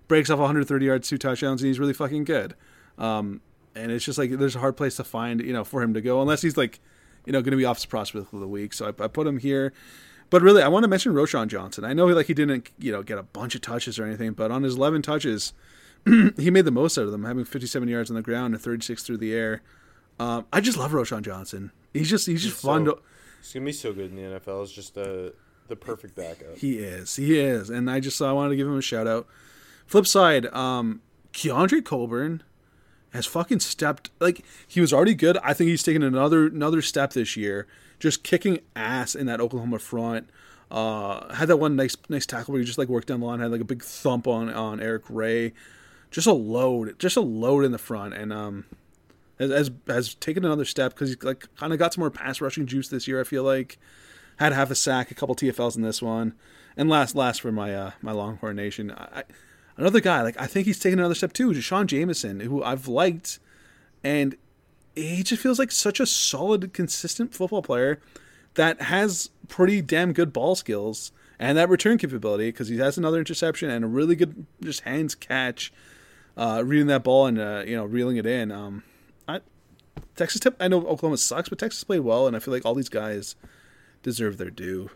breaks off 130 yards, 2 touchdowns, and he's really fucking good. And it's just like there's a hard place to find, for him to go, unless he's like, going to be offensive prospect of the week. So I put him here. But really, I want to mention Roschon Johnson. I know he didn't, get a bunch of touches or anything, but on his 11 touches, he made the most out of them, having 57 yards on the ground and 36 through the air. I just love Roschon Johnson. He's just fun. He's gonna be so good in the NFL. It's just the perfect backup. He is, and I wanted to give him a shout out. Flip side, Keandre Coburn has fucking stepped, like, he was already good. I think he's taken another step this year, just kicking ass in that Oklahoma front. Had that one nice tackle where he just like worked down the line, had like a big thump on Eric Ray. Just a load in the front, and has taken another step because he's like kind of got some more pass rushing juice this year. I feel like had half a sack, a couple TFLs in this one, and last for my Longhorn Nation. Another guy, like, I think he's taken another step too, Deshaun Jameson, who I've liked, and he just feels like such a solid, consistent football player that has pretty damn good ball skills and that return capability, because he has another interception and a really good just hands catch, reading that ball and reeling it in. Texas, I know Oklahoma sucks, but Texas played well, and I feel like all these guys deserve their due.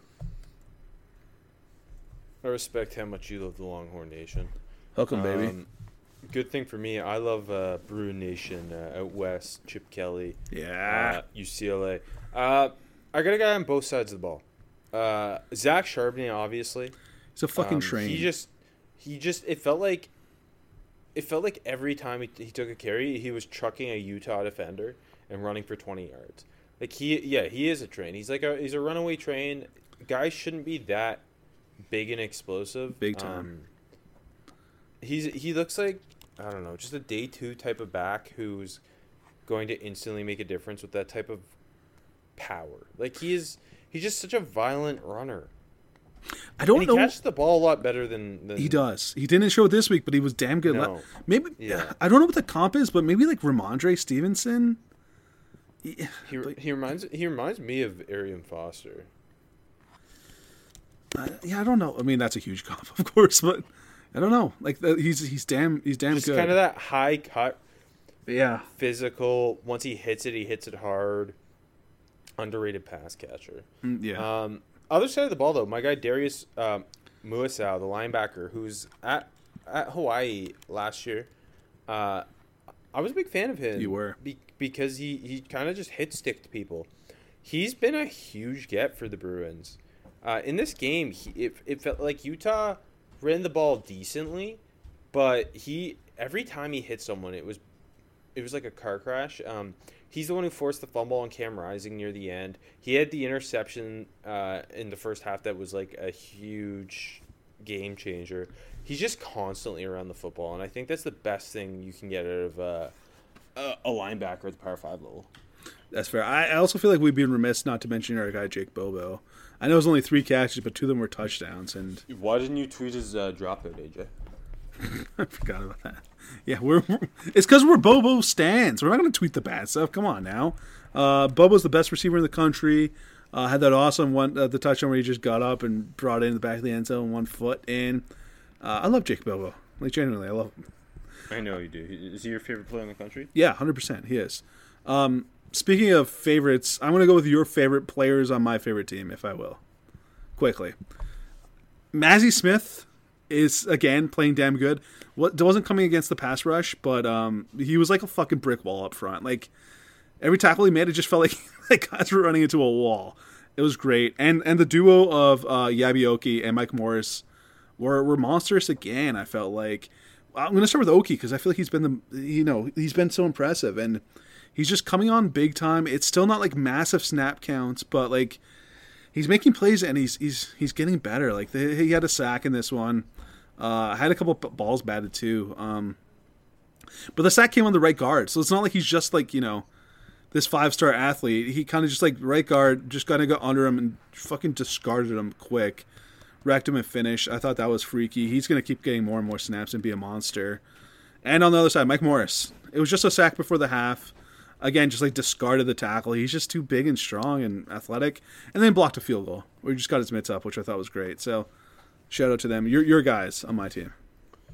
I respect how much you love the Longhorn Nation. Welcome, baby. Good thing for me, I love Bruin Nation out west, Chip Kelly. Yeah. UCLA. I got a guy on both sides of the ball. Zach Charbonnet, obviously. He's a fucking train. He just it felt like every time he took a carry, he was trucking a Utah defender and running for 20 yards. Like he is a train. He's a runaway train. Guys shouldn't be that big and explosive. Big time. He looks like, I don't know, just a day 2 type of back who's going to instantly make a difference with that type of power. Like he's just such a violent runner. I don't know. He catches the ball a lot better than he does. He didn't show it this week, but he was damn good. No. Maybe I don't know what the comp is, but maybe like Ramondre Stevenson. He reminds me of Arian Foster. I don't know. I mean, that's a huge comp, of course, but I don't know. Like he's damn just good. Kind of that high cut, physical. Once he hits it hard. Underrated pass catcher. Yeah. Other side of the ball, though, my guy Darius Muasau, the linebacker, who's at Hawaii last year. I was a big fan of him. You were. Because he kind of just hit sticked people. He's been a huge get for the Bruins. In this game, it felt like Utah ran the ball decently, but every time he hit someone, it was like a car crash. He's the one who forced the fumble on Cam Rising near the end. He had the interception in the first half that was like a huge game changer. He's just constantly around the football, and I think that's the best thing you can get out of a linebacker at the Power 5 level. That's fair. I also feel like we'd be remiss not to mention our guy Jake Bobo. I know it was only 3 catches, but 2 of them were touchdowns. And why didn't you tweet his dropout, AJ? I forgot about that. Yeah, it's because we're Bobo stans. We're not going to tweet the bad stuff. Come on now. Bobo's the best receiver in the country. Had that awesome one, the touchdown where he just got up and brought it in the back of the end zone, 1 foot in. I love Jake Bobo. Like, genuinely, I love him. I know you do. Is he your favorite player in the country? Yeah, 100%. He is. Speaking of favorites, I'm going to go with your favorite players on my favorite team, if I will. Quickly. Mazi Smith is, again, playing damn good. Wasn't coming against the pass rush, but he was like a fucking brick wall up front. Like, every tackle he made, it just felt like guys were running into a wall. It was great. And the duo of Yabioki and Mike Morris were monstrous again, I felt like. I'm going to start with Oki because I feel like he's been he's been so impressive, and he's just coming on big time. It's still not like massive snap counts, but like he's making plays and he's getting better. Like he had a sack in this one. Had a couple balls batted too. But the sack came on the right guard, so it's not like he's just like, this 5-star athlete. He kind of just like right guard, just kind of got under him and fucking discarded him quick. Wrecked him and finished. I thought that was freaky. He's going to keep getting more and more snaps and be a monster. And on the other side, Mike Morris. It was just a sack before the half. Again, just like discarded the tackle. He's just too big and strong and athletic. And then blocked a field goal where he just got his mitts up, which I thought was great. So shout out to them. You're guys on my team.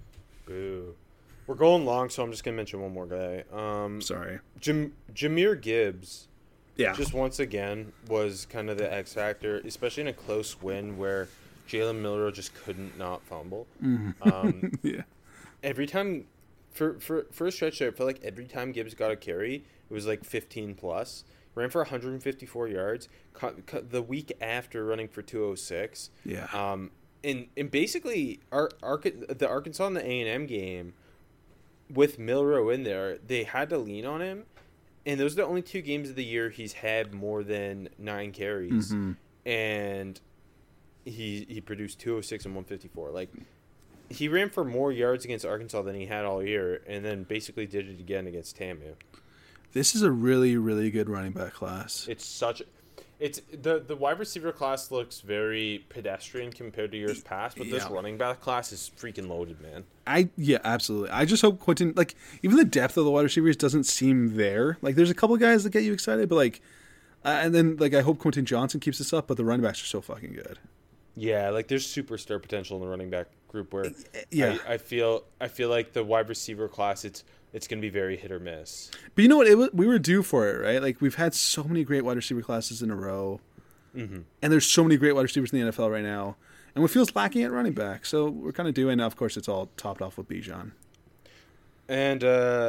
Boo. We're going long, so I'm just gonna mention one more guy. Sorry. Jahmyr Gibbs. Yeah. Just once again was kind of the X factor, especially in a close win where Jalen Milroe just couldn't not fumble. Yeah. Every time, for a stretch there, it felt like every time Gibbs got a carry, it was like 15 plus. Ran for 154 yards. The week after running for 206. Yeah. And basically the Arkansas and the A&M game with Milroe in there, they had to lean on him. And those are the only 2 games of the year he's had more than 9 carries. Mm-hmm. And he produced 206 and 154. Like, he ran for more yards against Arkansas than he had all year, and then basically did it again against TAMU. This is a really, really good running back class. It's the wide receiver class looks very pedestrian compared to years past, but this running back class is freaking loaded, man. Yeah, absolutely. I just hope Quentin, like, even the depth of the wide receivers doesn't seem there. Like, there's a couple guys that get you excited, but like, and then like I hope Quentin Johnson keeps this up, but the running backs are so fucking good. Yeah, like there's superstar potential in the running back group where I feel like the wide receiver class it's going to be very hit or miss. But you know what? We were due for it, right? Like, we've had so many great wide receiver classes in a row, and there's so many great wide receivers in the NFL right now, and what feels lacking at running back. So we're kind of due, and of course, it's all topped off with Bijan. And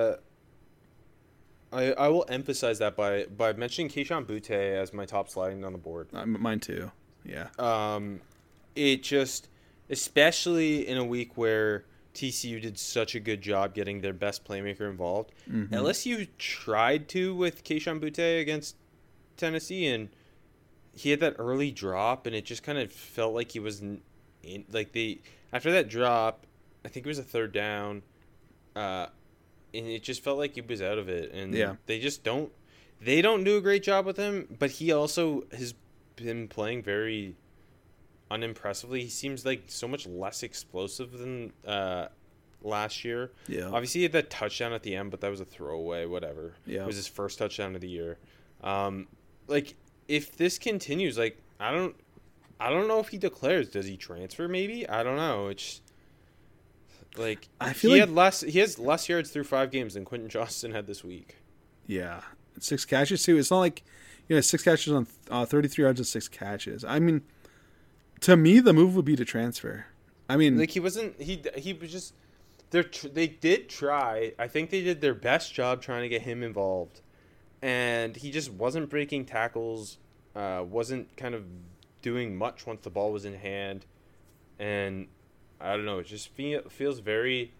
I will emphasize that by mentioning Keyshawn Butte as my top sliding on the board. Mine too. Yeah. It just, especially in a week where TCU did such a good job getting their best playmaker involved. LSU tried to with Keyshawn Butte against Tennessee, and he had that early drop, and it just kind of felt like he was in, like after that drop, I think it was a third down, and it just felt like he was out of it, and they don't do a great job with him, but he also has been playing very unimpressively. He seems like so much less explosive than last year. Yeah. Obviously, he had that touchdown at the end, but that was a throwaway, whatever. Yeah. It was his first touchdown of the year. Like, if this continues, like, I don't know if he declares. Does he transfer maybe? I don't know. It's like he has less yards through 5 games than Quentin Johnston had this week. Yeah. 6 catches too. It's not like 6 catches on 33 yards and 6 catches. I mean, to me, the move would be to transfer. I mean, like, he was just they did try. I think they did their best job trying to get him involved, and he just wasn't breaking tackles, wasn't kind of doing much once the ball was in hand, and I don't know. It just feels very,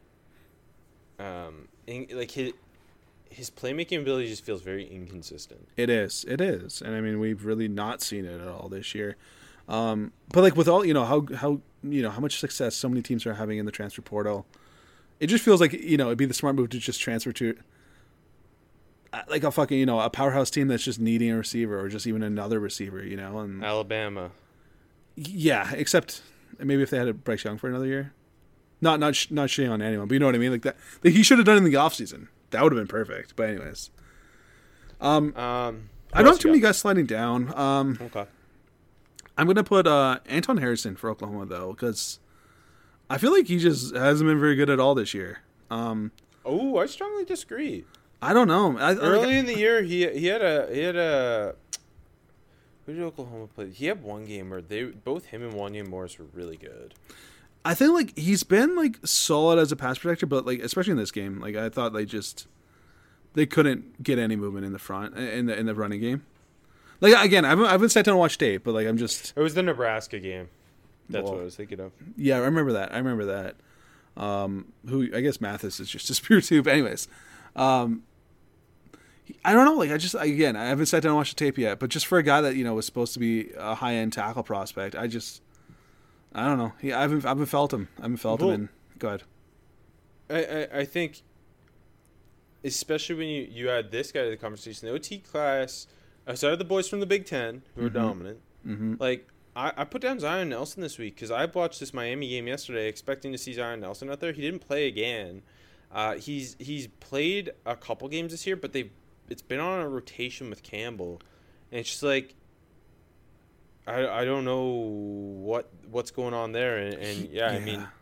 like his playmaking ability just feels very inconsistent. It is, and I mean, we've really not seen it at all this year. But like with all, how much success so many teams are having in the transfer portal, it just feels like, it'd be the smart move to just transfer to like a fucking, a powerhouse team that's just needing a receiver or just even another receiver, and Alabama. Yeah, except maybe if they had a Bryce Young for another year. Not shitting on anyone, but you know what I mean? Like that, he should have done it in the offseason. That would have been perfect. But anyways. I don't have too many guys sliding down. Okay. I'm going to put Anton Harrison for Oklahoma, though, because I feel like he just hasn't been very good at all this year. I strongly disagree. I don't know. Early in the year, he had a who did Oklahoma play? He had one game where both him and Wanya Morris were really good. I think like he's been like solid as a pass protector, but like especially in this game, like I thought they couldn't get any movement in the front in the running game. Like, again, I haven't sat down and watched tape, but like I'm just. It was the Nebraska game. That's what I was thinking of. Yeah, I remember that. Who I guess Mathis is just a spear too. But anyways, I don't know. Like I haven't sat down and watched the tape yet. But just for a guy that was supposed to be a high end tackle prospect, I don't know. I haven't felt him. In. Go ahead. I think, especially when you add this guy to the conversation, the OT class. Aside of the boys from the Big Ten, who are dominant, like, I put down Zion Nelson this week because I watched this Miami game yesterday expecting to see Zion Nelson out there. He didn't play again. He's played a couple games this year, but it's been on a rotation with Campbell. And it's just like, I don't know what's going on there. And I mean,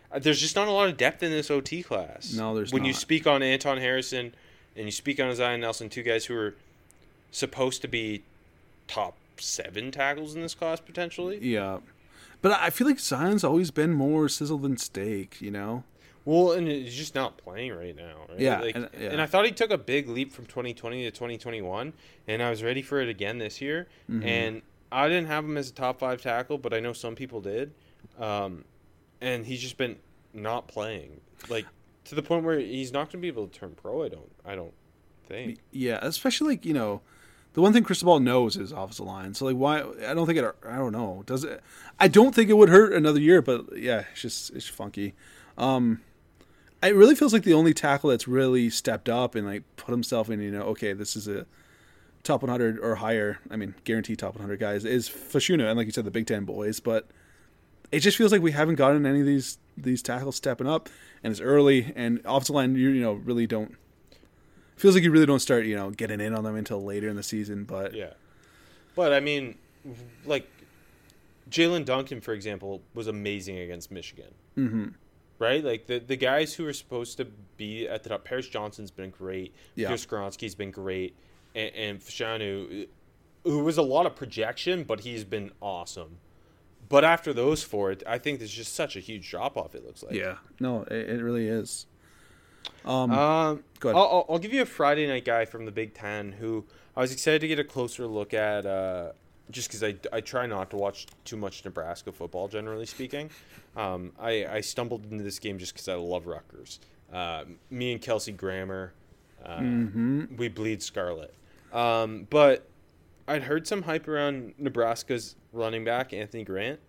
there's just not a lot of depth in this OT class. No, there's when you not. speak on Anton Harrison and you speak on Zion Nelson, two guys who are supposed to be top 7 tackles in this class potentially. Yeah. But I feel like Zion's always been more sizzle than steak, you know? Well, and he's just not playing right now. Right? Yeah, Like, and- yeah. and I thought he took a big leap from 2020 to 2021, and I was ready for it again this year. Mm-hmm. And I didn't have him as a top 5 tackle, but I know some people did. And he's just been not playing, like to the point where he's not going to be able to turn pro. I don't think. Yeah, especially like, you know, the one thing Cristobal knows is offensive line. So like, why? I don't know. Does it? I don't think it would hurt another year, but yeah, it's funky. It really feels like the only tackle that's really stepped up and like put himself in, you know, okay, this is a top 100 or higher. I mean, guaranteed top 100 guys is Fashuna, and like you said, the Big Ten boys. But it just feels like we haven't gotten any of these tackles stepping up, and it's early. And offensive line, you know, really don't. Feels like you really don't start, you know, getting in on them until later in the season. But Yeah, but I mean, like Jalen Duncan, for example, was amazing against Michigan. Mm-hmm. Right, like the guys who are supposed to be at the top. Paris Johnson's been great. Yeah. Pierce Skronsky's been great, and Fashanu, who was a lot of projection, but he's been awesome. But after those 4, I think there's just such a huge drop off. It looks like. yeah, no, it really is. Go ahead. I'll give you a Friday night guy from the Big Ten who I was excited to get a closer look at, just because I try not to watch too much Nebraska football, generally speaking. I stumbled into this game just because I love Rutgers. Me and Kelsey Grammer, we bleed scarlet. But I'd heard some hype around Nebraska's running back, Anthony Grant,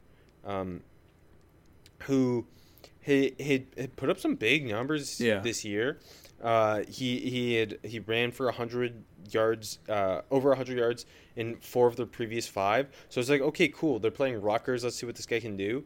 who had put up some big numbers this year. He ran for 100 yards, over 100 yards in 4 of the previous 5. So it's like, okay, cool. They're playing Rutgers. Let's see what this guy can do.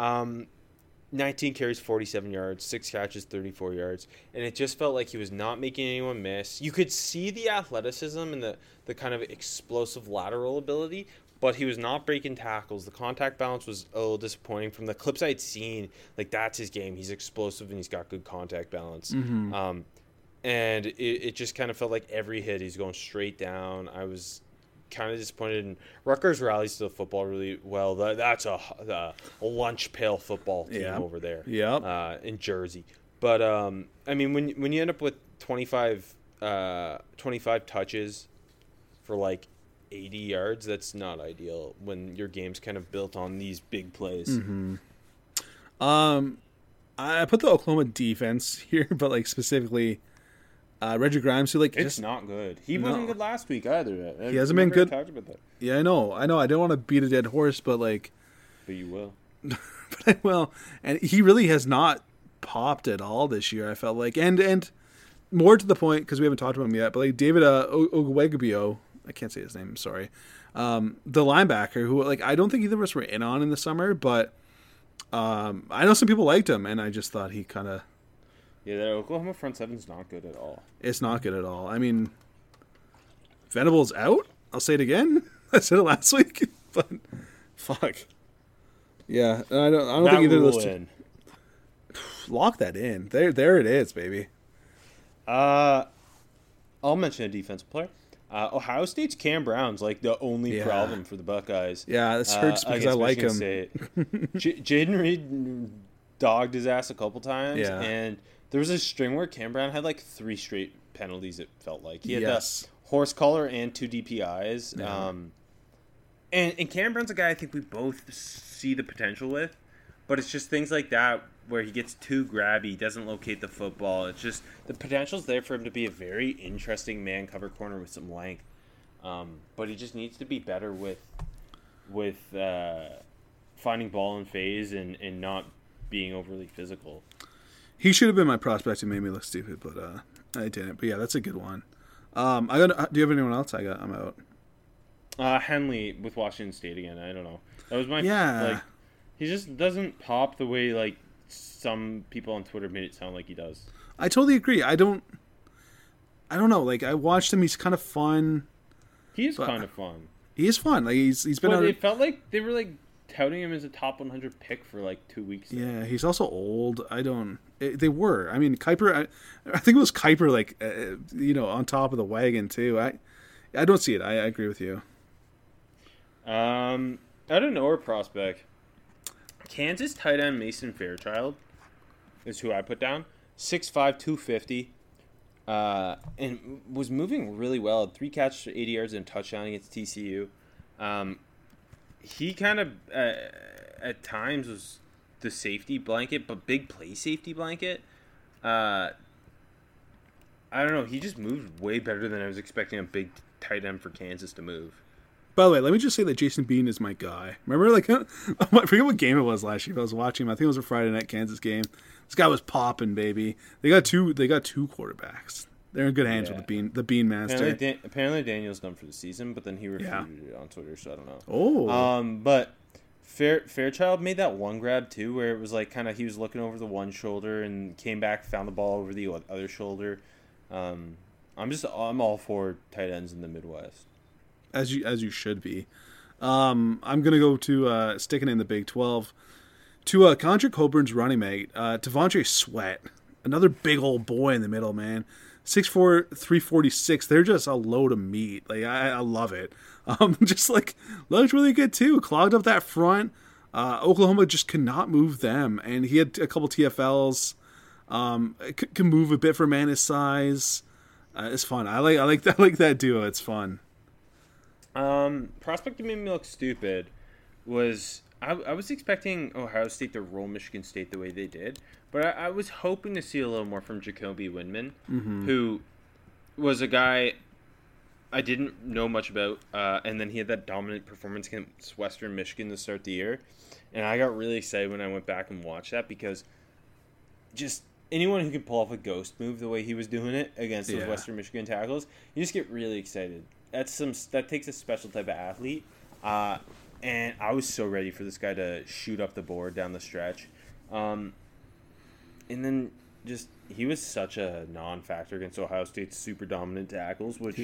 19 carries, 47 yards, 6 catches, 34 yards. And it just felt like he was not making anyone miss. You could see the athleticism and the kind of explosive lateral ability, but he was not breaking tackles. The contact balance was a little disappointing. From the clips I'd seen, like, that's his game. He's explosive and he's got good contact balance. Mm-hmm. And it just kind of felt like every hit he's going straight down. I was kind of disappointed. And Rutgers rallies to the football really well. That's a lunch pail football team over there. Yeah. In Jersey. But I mean, when you end up with 25 touches for like 80 yards, that's not ideal when your game's kind of built on these big plays. Mm-hmm. I put the Oklahoma defense here, but like specifically Reggie Grimes, who like It's not good. He wasn't good last week either. He hasn't been good. Talked about that, Yeah, I know. I don't want to beat a dead horse, but like, but you will. but I will. And he really has not popped at all this year. I felt like, and more to the point, because we haven't talked about him yet, but like David Ogwegbio, I can't say his name. I'm sorry. The linebacker who like I don't think either of us were in on in the summer, but I know some people liked him, and I just thought he kind of. Yeah, that Oklahoma front seven's not good at all. It's not good at all. I mean, Venable's out. I'll say it again. I said it last week, but fuck. Yeah, I don't think either of those two. Lock that in. There it is, baby. I'll mention a defensive player. Ohio State's Cam Brown's like the only problem for the Buckeyes. Yeah, this hurts because I like him. Jaden Reed dogged his ass a couple times, Yeah. and there was a string where Cam Brown had like 3 straight penalties. It felt like he had Yes. the horse collar and 2 DPIs. Yeah. And Cam Brown's a guy I think we both see the potential with, but it's just things like that where he gets too grabby, doesn't locate the football. It's just the potential's there for him to be a very interesting man cover corner with some length, but he just needs to be better with finding ball in phase and not being overly physical. He should have been my prospect who made me look stupid, but I didn't. But yeah, that's a good one. Do you have anyone else? I'm out. Henley with Washington State again. I don't know. That was my Yeah. he just doesn't pop the way like some people on Twitter made it sound like he does. I totally agree. I don't know. Like I watched him. He's kind of fun. He is kind of fun. He is fun. Like he's been. But it felt like they were like touting him as a top 100 pick for like 2 weeks. Yeah, he's also old. They were. I mean, Kuiper. I think it was Kuiper, like on top of the wagon too. I don't see it. I agree with you. I don't know, or prospect. Kansas tight end Mason Fairchild is who I put down. 6'5", 250. And was moving really well. 3 catches for 80 yards and a touchdown against TCU. He kind of, at times, was the safety blanket, but big play safety blanket. I don't know. He just moved way better than I was expecting a big tight end for Kansas to move. By the way, let me just say that Jason Bean is my guy. Remember, like, I forget what game it was last year. But I was watching him. I think it was a Friday night Kansas game. This guy was popping, baby. They got two quarterbacks. They're in good hands with the Bean master. Apparently Daniel's done for the season, but then he refuted it on Twitter, so I don't know. Oh. But Fairchild made that one grab too, where it was like kind of he was looking over the one shoulder and came back, found the ball over the other shoulder. I'm all for tight ends in the Midwest. As you should be. I'm gonna go to sticking in the Big 12 to Contra Coburn's running mate, Devontae Sweat, another big old boy in the middle, man. 6'4", 346. They're just a load of meat. Like I love it. Just like looked really good too. Clogged up that front. Oklahoma just could not move them, and he had a couple TFLs. Can move a bit for a man his size. It's fun. I like that duo. It's fun. Prospect that made me look stupid was I was expecting Ohio State to roll Michigan State the way they did, but I was hoping to see a little more from Jacoby Windman, who was a guy I didn't know much about, and then he had that dominant performance against Western Michigan to start the year, and I got really excited when I went back and watched that because just anyone who can pull off a ghost move the way he was doing it against those Western Michigan tackles, you just get really excited. That takes a special type of athlete, and I was so ready for this guy to shoot up the board down the stretch, and then just he was such a non-factor against Ohio State's super dominant tackles, which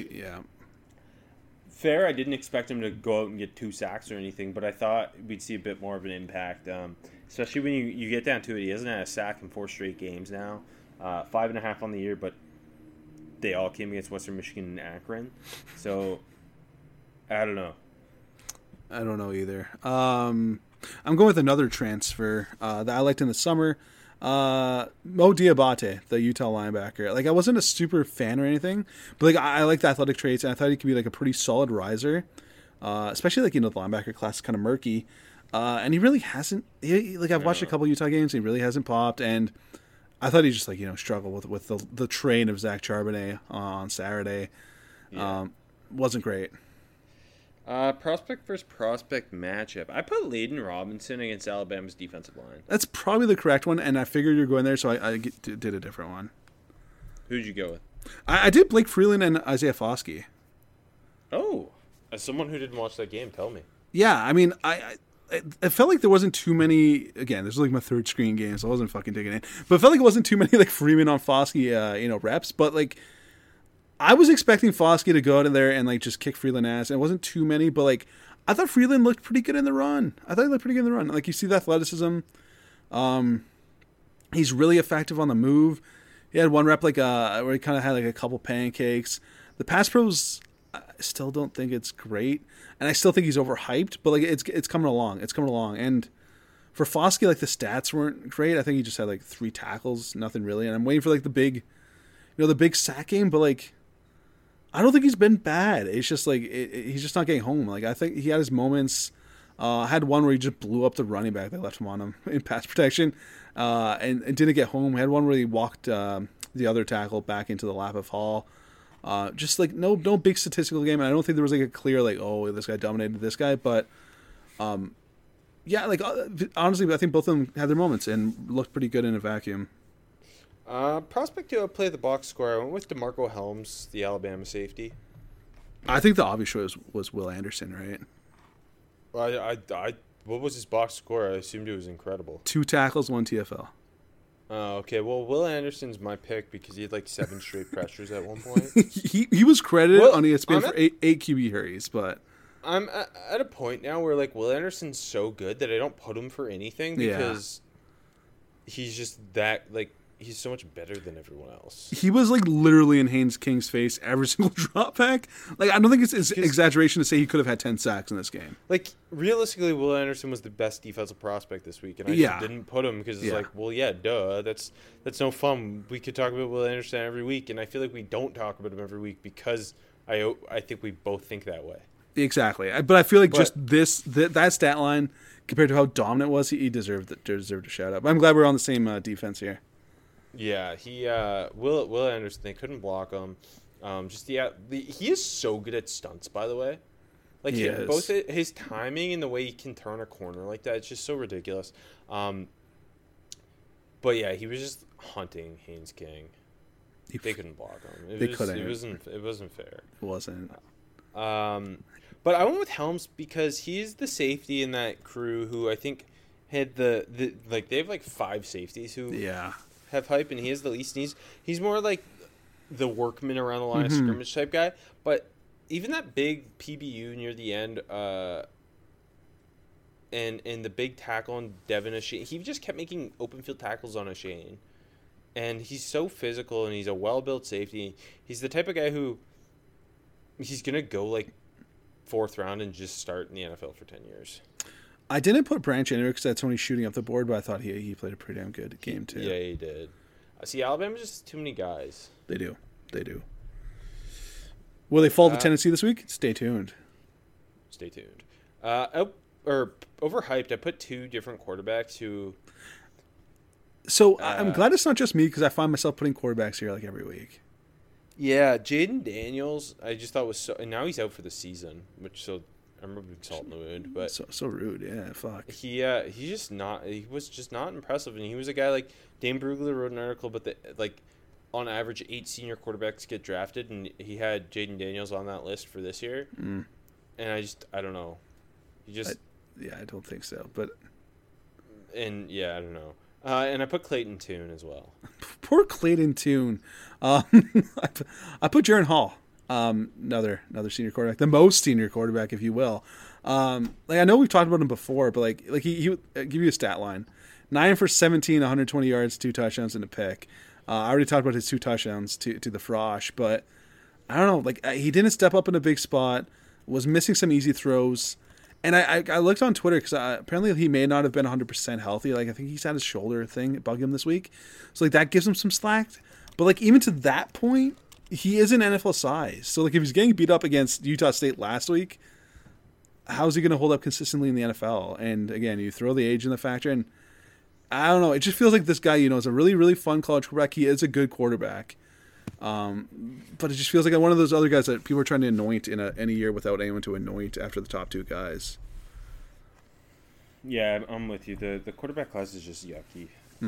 fair. I didn't expect him to go out and get 2 sacks or anything, but I thought we'd see a bit more of an impact, especially when you get down to it. He hasn't had a sack in 4 straight games now, 5.5 on the year, but they all came against Western Michigan and Akron. So, I don't know. I don't know either. I'm going with another transfer that I liked in the summer. Mo Diabate, the Utah linebacker. Like, I wasn't a super fan or anything, but like I like the athletic traits, and I thought he could be like a pretty solid riser. Especially like, the linebacker class is kind of murky. And he really hasn't. I've watched a couple Utah games, and he really hasn't popped, and I thought he just struggled with the train of Zach Charbonnet on Saturday. Wasn't great. Prospect versus prospect matchup. I put Layden Robinson against Alabama's defensive line. That's probably the correct one, and I figured you're going there, so I did a different one. Who'd you go with? I did Blake Freeland and Isaiah Foskey. Oh, as someone who didn't watch that game, tell me. Yeah, I mean, I felt like there wasn't too many. Again, this was like my third screen game, so I wasn't fucking digging in. But it felt like it wasn't too many like Freeman on Foskey, reps. But like, I was expecting Foskey to go out in there and like just kick Freeland ass, and it wasn't too many. But like, I thought Freeland looked pretty good in the run. Like, you see the athleticism. He's really effective on the move. He had one rep where he kind of had like a couple pancakes. The pass pros, I still don't think it's great, and I still think he's overhyped. But like, it's coming along. And for Foskey, like, the stats weren't great. I think he just had like 3 tackles, nothing really. And I'm waiting for like the big sack game. But like, I don't think he's been bad. It's just like he's just not getting home. Like, I think he had his moments. Had one where he just blew up the running back. They left him on him in pass protection, and didn't get home. Had one where he walked the other tackle back into the lap of Hall. Just like no big statistical game, and I don't think there was like a clear like, oh, this guy dominated this guy, but honestly, I think both of them had their moments and looked pretty good in a vacuum. Prospect to play the box score. I went with DeMarco Helms, the Alabama safety. I think the obvious choice was Will Anderson, right? I what was his box score? I assumed it was incredible. 2 tackles, 1 TFL. Oh, okay. Well, Will Anderson's my pick because he had like 7 straight pressures at one point. he was credited on ESPN for 8 QB hurries, but I'm at a point now where like Will Anderson's so good that I don't put him for anything because he's just that like he's so much better than everyone else. He was like literally in Haynes King's face every single drop back. Like I don't think it's exaggeration to say he could have had 10 sacks in this game. Like realistically, Will Anderson was the best defensive prospect this week, and I just didn't put him because it's like, well, yeah, duh, that's no fun. We could talk about Will Anderson every week, and I feel like we don't talk about him every week because I think we both think that way. Exactly, but I feel like just that stat line compared to how dominant was, he deserved a shout out. But I'm glad we're on the same defense here. Yeah, he Will Anderson. They couldn't block him. He is so good at stunts. By the way, like both his timing and the way he can turn a corner like that, it's just so ridiculous. But yeah, he was just hunting Haynes King. They couldn't block him. It wasn't fair. It wasn't. But I went with Helms because he's the safety in that crew who I think had the like they have like 5 safeties who have hype, and he has the least. And he's more like the workman around the line of scrimmage type guy. But even that big PBU near the end, and the big tackle on Devin Ashane, he just kept making open field tackles on Ashane. And he's so physical, and he's a well-built safety. He's the type of guy who he's going to go, like, 4th round and just start in the NFL for 10 years. I didn't put Branch in there because that's when he's shooting up the board, but I thought he played a pretty damn good game, too. Yeah, he did. See, Alabama just too many guys. They do. Will they fall to Tennessee this week? Stay tuned. Overhyped, I put 2 different quarterbacks who... So I'm glad it's not just me because I find myself putting quarterbacks here like every week. Yeah, Jaden Daniels, I just thought was so... And now he's out for the season, which so... I'm rubbing salt in the wound, but... So rude, yeah, fuck. He was just not impressive, and he was a guy like... Dane Brugler wrote an article, but on average, 8 senior quarterbacks get drafted, and he had Jaden Daniels on that list for this year. And I don't know. I don't think so, but... And, yeah, I don't know. And I put Clayton Tune as well. Poor Clayton Tune. I put Jaren Hall, another senior quarterback, the most senior quarterback, if you will. I know we've talked about him before, but like he give you a stat line: 9 for 17, 120 yards, 2 touchdowns, and a pick. I already talked about his 2 touchdowns to the Frosh, but I don't know. Like he didn't step up in a big spot. Was missing some easy throws. And I looked on Twitter because apparently he may not have been 100% healthy. Like I think he's had his shoulder thing bug him this week, so like that gives him some slack. But like even to that point, he is an NFL size. So like if he's getting beat up against Utah State last week, how is he going to hold up consistently in the NFL? And again, you throw the age in the factor, and I don't know. It just feels like this guy, is a really really fun college quarterback. He is a good quarterback. But it just feels like one of those other guys that people are trying to anoint in any year without anyone to anoint after the top 2 guys. Yeah, I'm with you. The quarterback class is just yucky.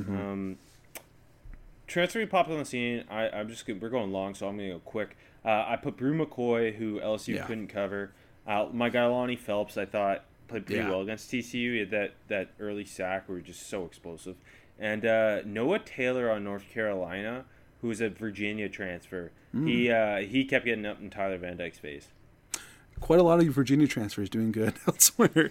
Transfer popped on the scene. We're going long, so I'm going to go quick. I put Brew McCoy, who LSU couldn't cover. My guy Lonnie Phelps, I thought played pretty well against TCU. He had that early sack where he was just so explosive. And Noah Taylor on North Carolina, who was a Virginia transfer. He kept getting up in Tyler Van Dyke's face. Quite a lot of Virginia transfers doing good elsewhere.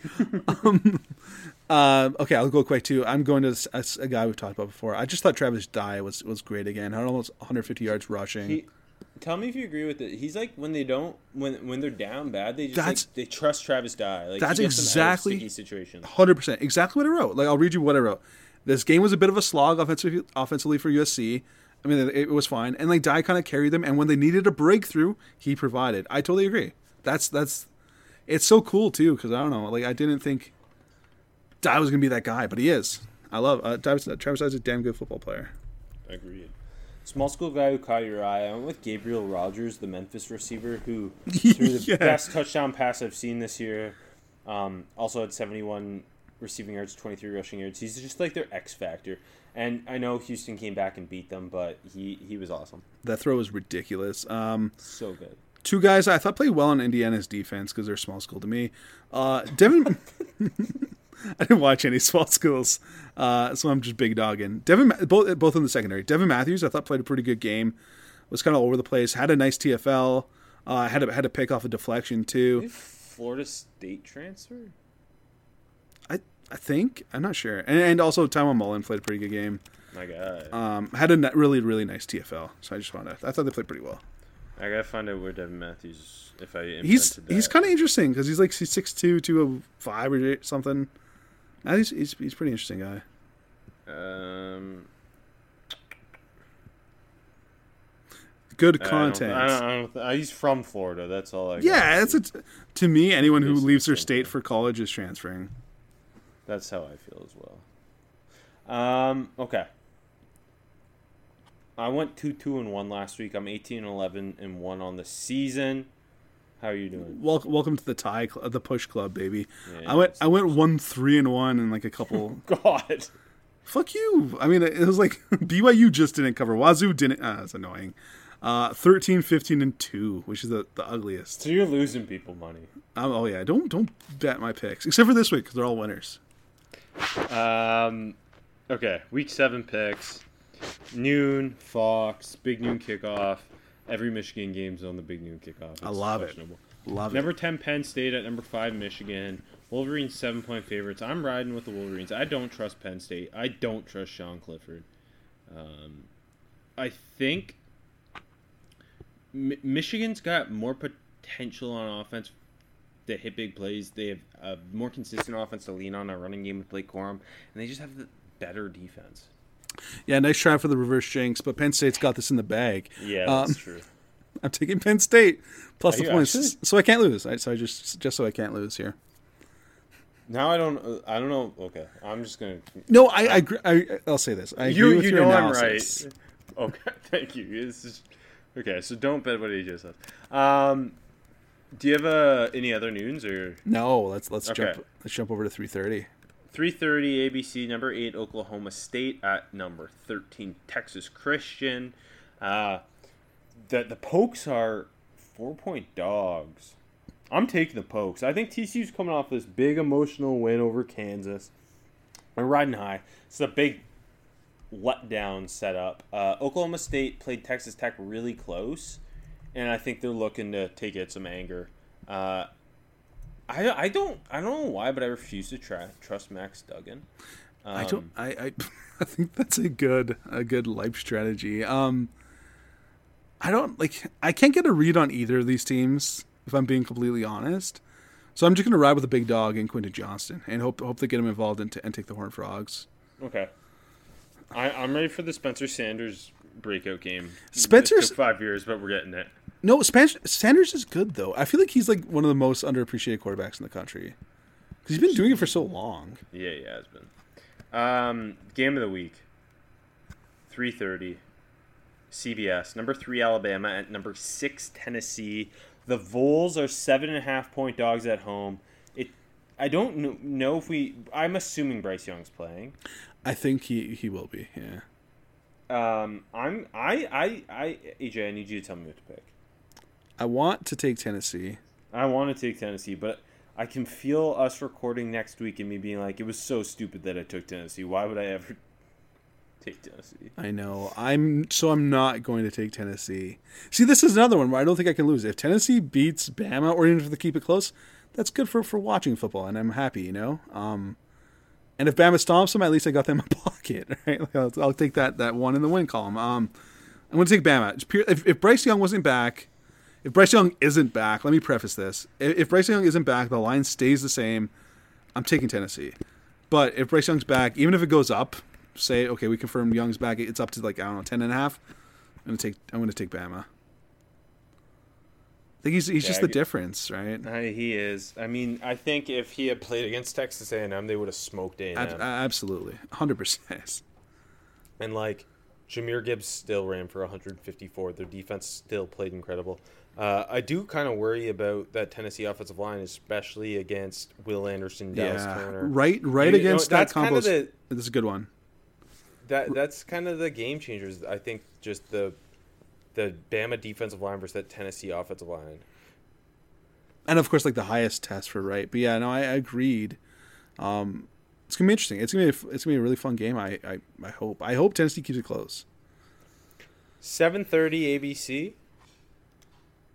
Okay, I'll go quick too. I'm going to a guy we've talked about before. I just thought Travis Dye was great again. Had almost 150 yards rushing. Tell me if you agree with it. He's like when they're down bad, they just they trust Travis Dye. Like that's exactly sticky situations. 100%. Exactly what I wrote. Like I'll read you what I wrote. This game was a bit of a slog offensively for USC. I mean, it was fine, and like Dye kind of carried them. And when they needed a breakthrough, he provided. I totally agree. That's it's so cool too because I don't know. Like I didn't think Dye was gonna be that guy, but he is. I love Travis Dye's a damn good football player. Agreed. Small school guy who caught your eye. I went with Gabriel Rogers, the Memphis receiver, who threw the best touchdown pass I've seen this year. Also had 71 receiving yards, 23 rushing yards. He's just like their X factor. And I know Houston came back and beat them, but he was awesome. That throw was ridiculous. So good. 2 guys I thought played well in Indiana's defense because they're small school to me. Devin, I didn't watch any small schools, so I'm just big dogging. Both in the secondary. Devin Matthews I thought played a pretty good game. Was kind of all over the place. Had a nice TFL. Had a pick off a deflection too. Florida State transfer? I think. I'm not sure. And also, Tywone Mullen played a pretty good game. My God. Had a really, really nice TFL. So I thought they played pretty well. I gotta find out where Devin Matthews, if I He's invented that. kind of interesting because he's 6'2", 205 or something. He's pretty interesting guy. Good content. He's from Florida. That's all I got. Yeah, to me, anyone who leaves their state for college is transferring. That's how I feel as well. Okay. I went 2-2-1 last week. I'm 18-11-1 on the season. How are you doing? Welcome to the push club, baby. Yeah, I went 1-3-1 in like a couple. God. Fuck you. I mean, it was like BYU just didn't cover. Wazoo didn't. That's annoying. 13-15-2, which is the ugliest. So you're losing people money. Oh yeah, don't bet my picks except for this week because they're all winners. Okay, week 7 picks. Noon, Fox, big noon kickoff. Every Michigan game's on the big noon kickoff. It's I love it. Number 10 Penn State at number 5 Michigan. Wolverines 7-point favorites. I'm riding with the Wolverines. I don't trust Penn State. I don't trust Sean Clifford. I think Michigan's got more potential on offense to hit big plays. They have a more consistent offense to lean on a running game with Blake Corum, and they just have the better defense. Yeah, nice try for the reverse jinx, but Penn State's got this in the bag. Yeah, that's true. I'm taking Penn State plus the points, actually? so I can't lose. So I can't lose here. Now I don't know. Okay, I'm just gonna. No, I agree. I'll say this. I agree with your analysis. I'm right. Okay, thank you. Okay, so don't bet what AJ says. Do you have any other news or? No, let's jump over to 3:30. 3:30 ABC, number 8 Oklahoma State at number 13 Texas Christian. The Pokes are 4-point dogs. I'm taking the Pokes. I think TCU's coming off this big emotional win over Kansas. They're riding high. It's a big letdown setup. Oklahoma State played Texas Tech really close, and I think they're looking to take out some anger. I don't know why, but I refuse to trust Max Duggan. I think that's a good life strategy. I can't get a read on either of these teams if I'm being completely honest. So I'm just gonna ride with the big dog in Quentin Johnston and hope they get him involved and take the Horned Frogs. Okay. I'm ready for the Spencer Sanders breakout game. Spencer's it took 5 years, but we're getting it. No, Sanders is good though. I feel like he's like one of the most underappreciated quarterbacks in the country because he's been doing it for so long. Yeah, he has been. Game of the week. 3:30. CBS. Number 3 Alabama at number 6 Tennessee. The Vols are 7.5-point dogs at home. I don't know if I'm assuming Bryce Young's playing. I think he will be. Yeah. AJ, I need you to tell me what to pick. I want to take Tennessee. I want to take Tennessee, but I can feel us recording next week and me being like, it was so stupid that I took Tennessee. Why would I ever take Tennessee? I know. I'm not going to take Tennessee. See, this is another one where I don't think I can lose. If Tennessee beats Bama, or even if they keep it close, that's good for watching football, and I'm happy, you know? And if Bama stomps them, at least I got them in my pocket, right? I'll take that one in the win column. I'm going to take Bama. If Bryce Young wasn't back, if Bryce Young isn't back, let me preface this. If Bryce Young isn't back, the line stays the same. I'm taking Tennessee. But if Bryce Young's back, even if it goes up, say, okay, we confirm Young's back, it's up to 10.5. I'm going to take Bama. I think he's just the difference, right? He is. I mean, I think if he had played against Texas A&M, they would have smoked A&M. Absolutely. 100%. And, Jahmyr Gibbs still ran for 154. Their defense still played incredible. I do kind of worry about that Tennessee offensive line, especially against Will Anderson, Dallas Turner. Right against that combo. This is a good one. That's kind of the game changers. I think just the Bama defensive line versus that Tennessee offensive line. And, of course, the highest test for Wright. But, yeah, no, I agreed. It's going to be interesting. It's going to be a really fun game, I hope. I hope Tennessee keeps it close. 7:30 ABC.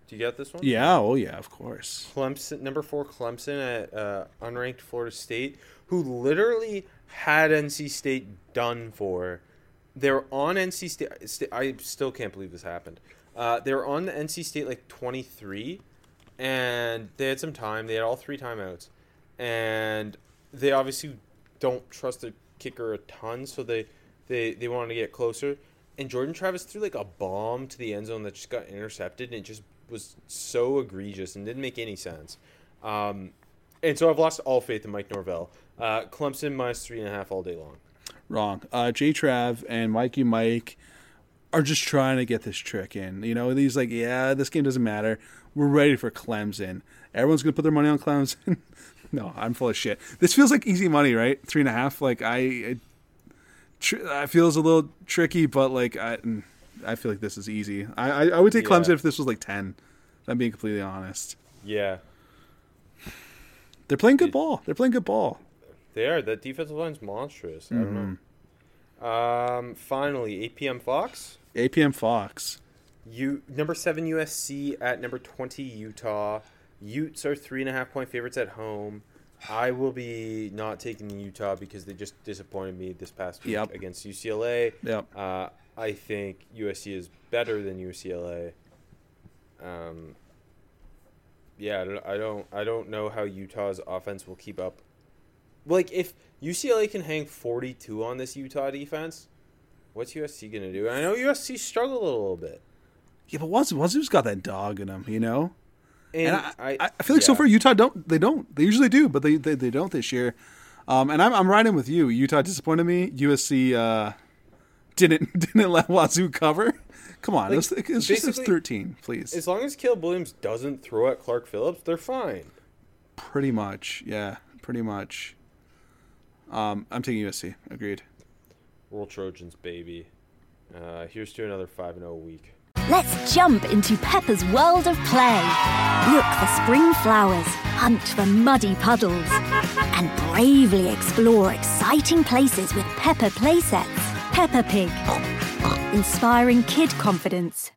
Do you get this one? Yeah, oh yeah, of course. Clemson, number 4, Clemson at unranked Florida State, who literally had NC State done for. They're on NC State. I still can't believe this happened. They were on the NC State like 23, and they had some time. They had all 3 timeouts, and they obviously don't trust their kicker a ton, so they wanted to get closer. And Jordan Travis threw like a bomb to the end zone that just got intercepted, and it just was so egregious and didn't make any sense. And so I've lost all faith in Mike Norvell. Clemson minus 3.5 all day long. Wrong. J-Trav and Mikey Mike are just trying to get this trick in. You know, he's like, yeah, this game doesn't matter. We're ready for Clemson. Everyone's going to put their money on Clemson. No, I'm full of shit. This feels like easy money, right? 3.5. Like, I feels a little tricky, but like, I feel like this is easy. I would take Clemson if this was like 10. If I'm being completely honest. Yeah. They're playing good ball. They are. That defensive line's monstrous. I don't know. Finally, 8 p.m. Fox. 8 p.m. Fox. Number 7 USC at number 20 Utah. Utes are 3.5-point favorites at home. I will be not taking Utah because they just disappointed me this past week against UCLA. Yep. I think USC is better than UCLA. I don't know how Utah's offense will keep up. Like, if UCLA can hang 42 on this Utah defense, what's USC gonna do? I know USC struggled a little bit. Yeah, but Wazoo's got that dog in him, you know. And I feel like so far Utah don't. They usually do, but they don't this year. And I'm riding with you. Utah disappointed me. USC didn't let Wazoo cover. Come on, like, it's just 13, please. As long as Caleb Williams doesn't throw at Clark Phillips, they're fine. Pretty much, yeah, pretty much. I'm taking USC. Agreed. Roll Trojans, baby. Here's to another 5-0 week. Let's jump into Peppa's world of play. Look for spring flowers, hunt for muddy puddles, and bravely explore exciting places with Peppa Playsets. Peppa Pig, inspiring kid confidence.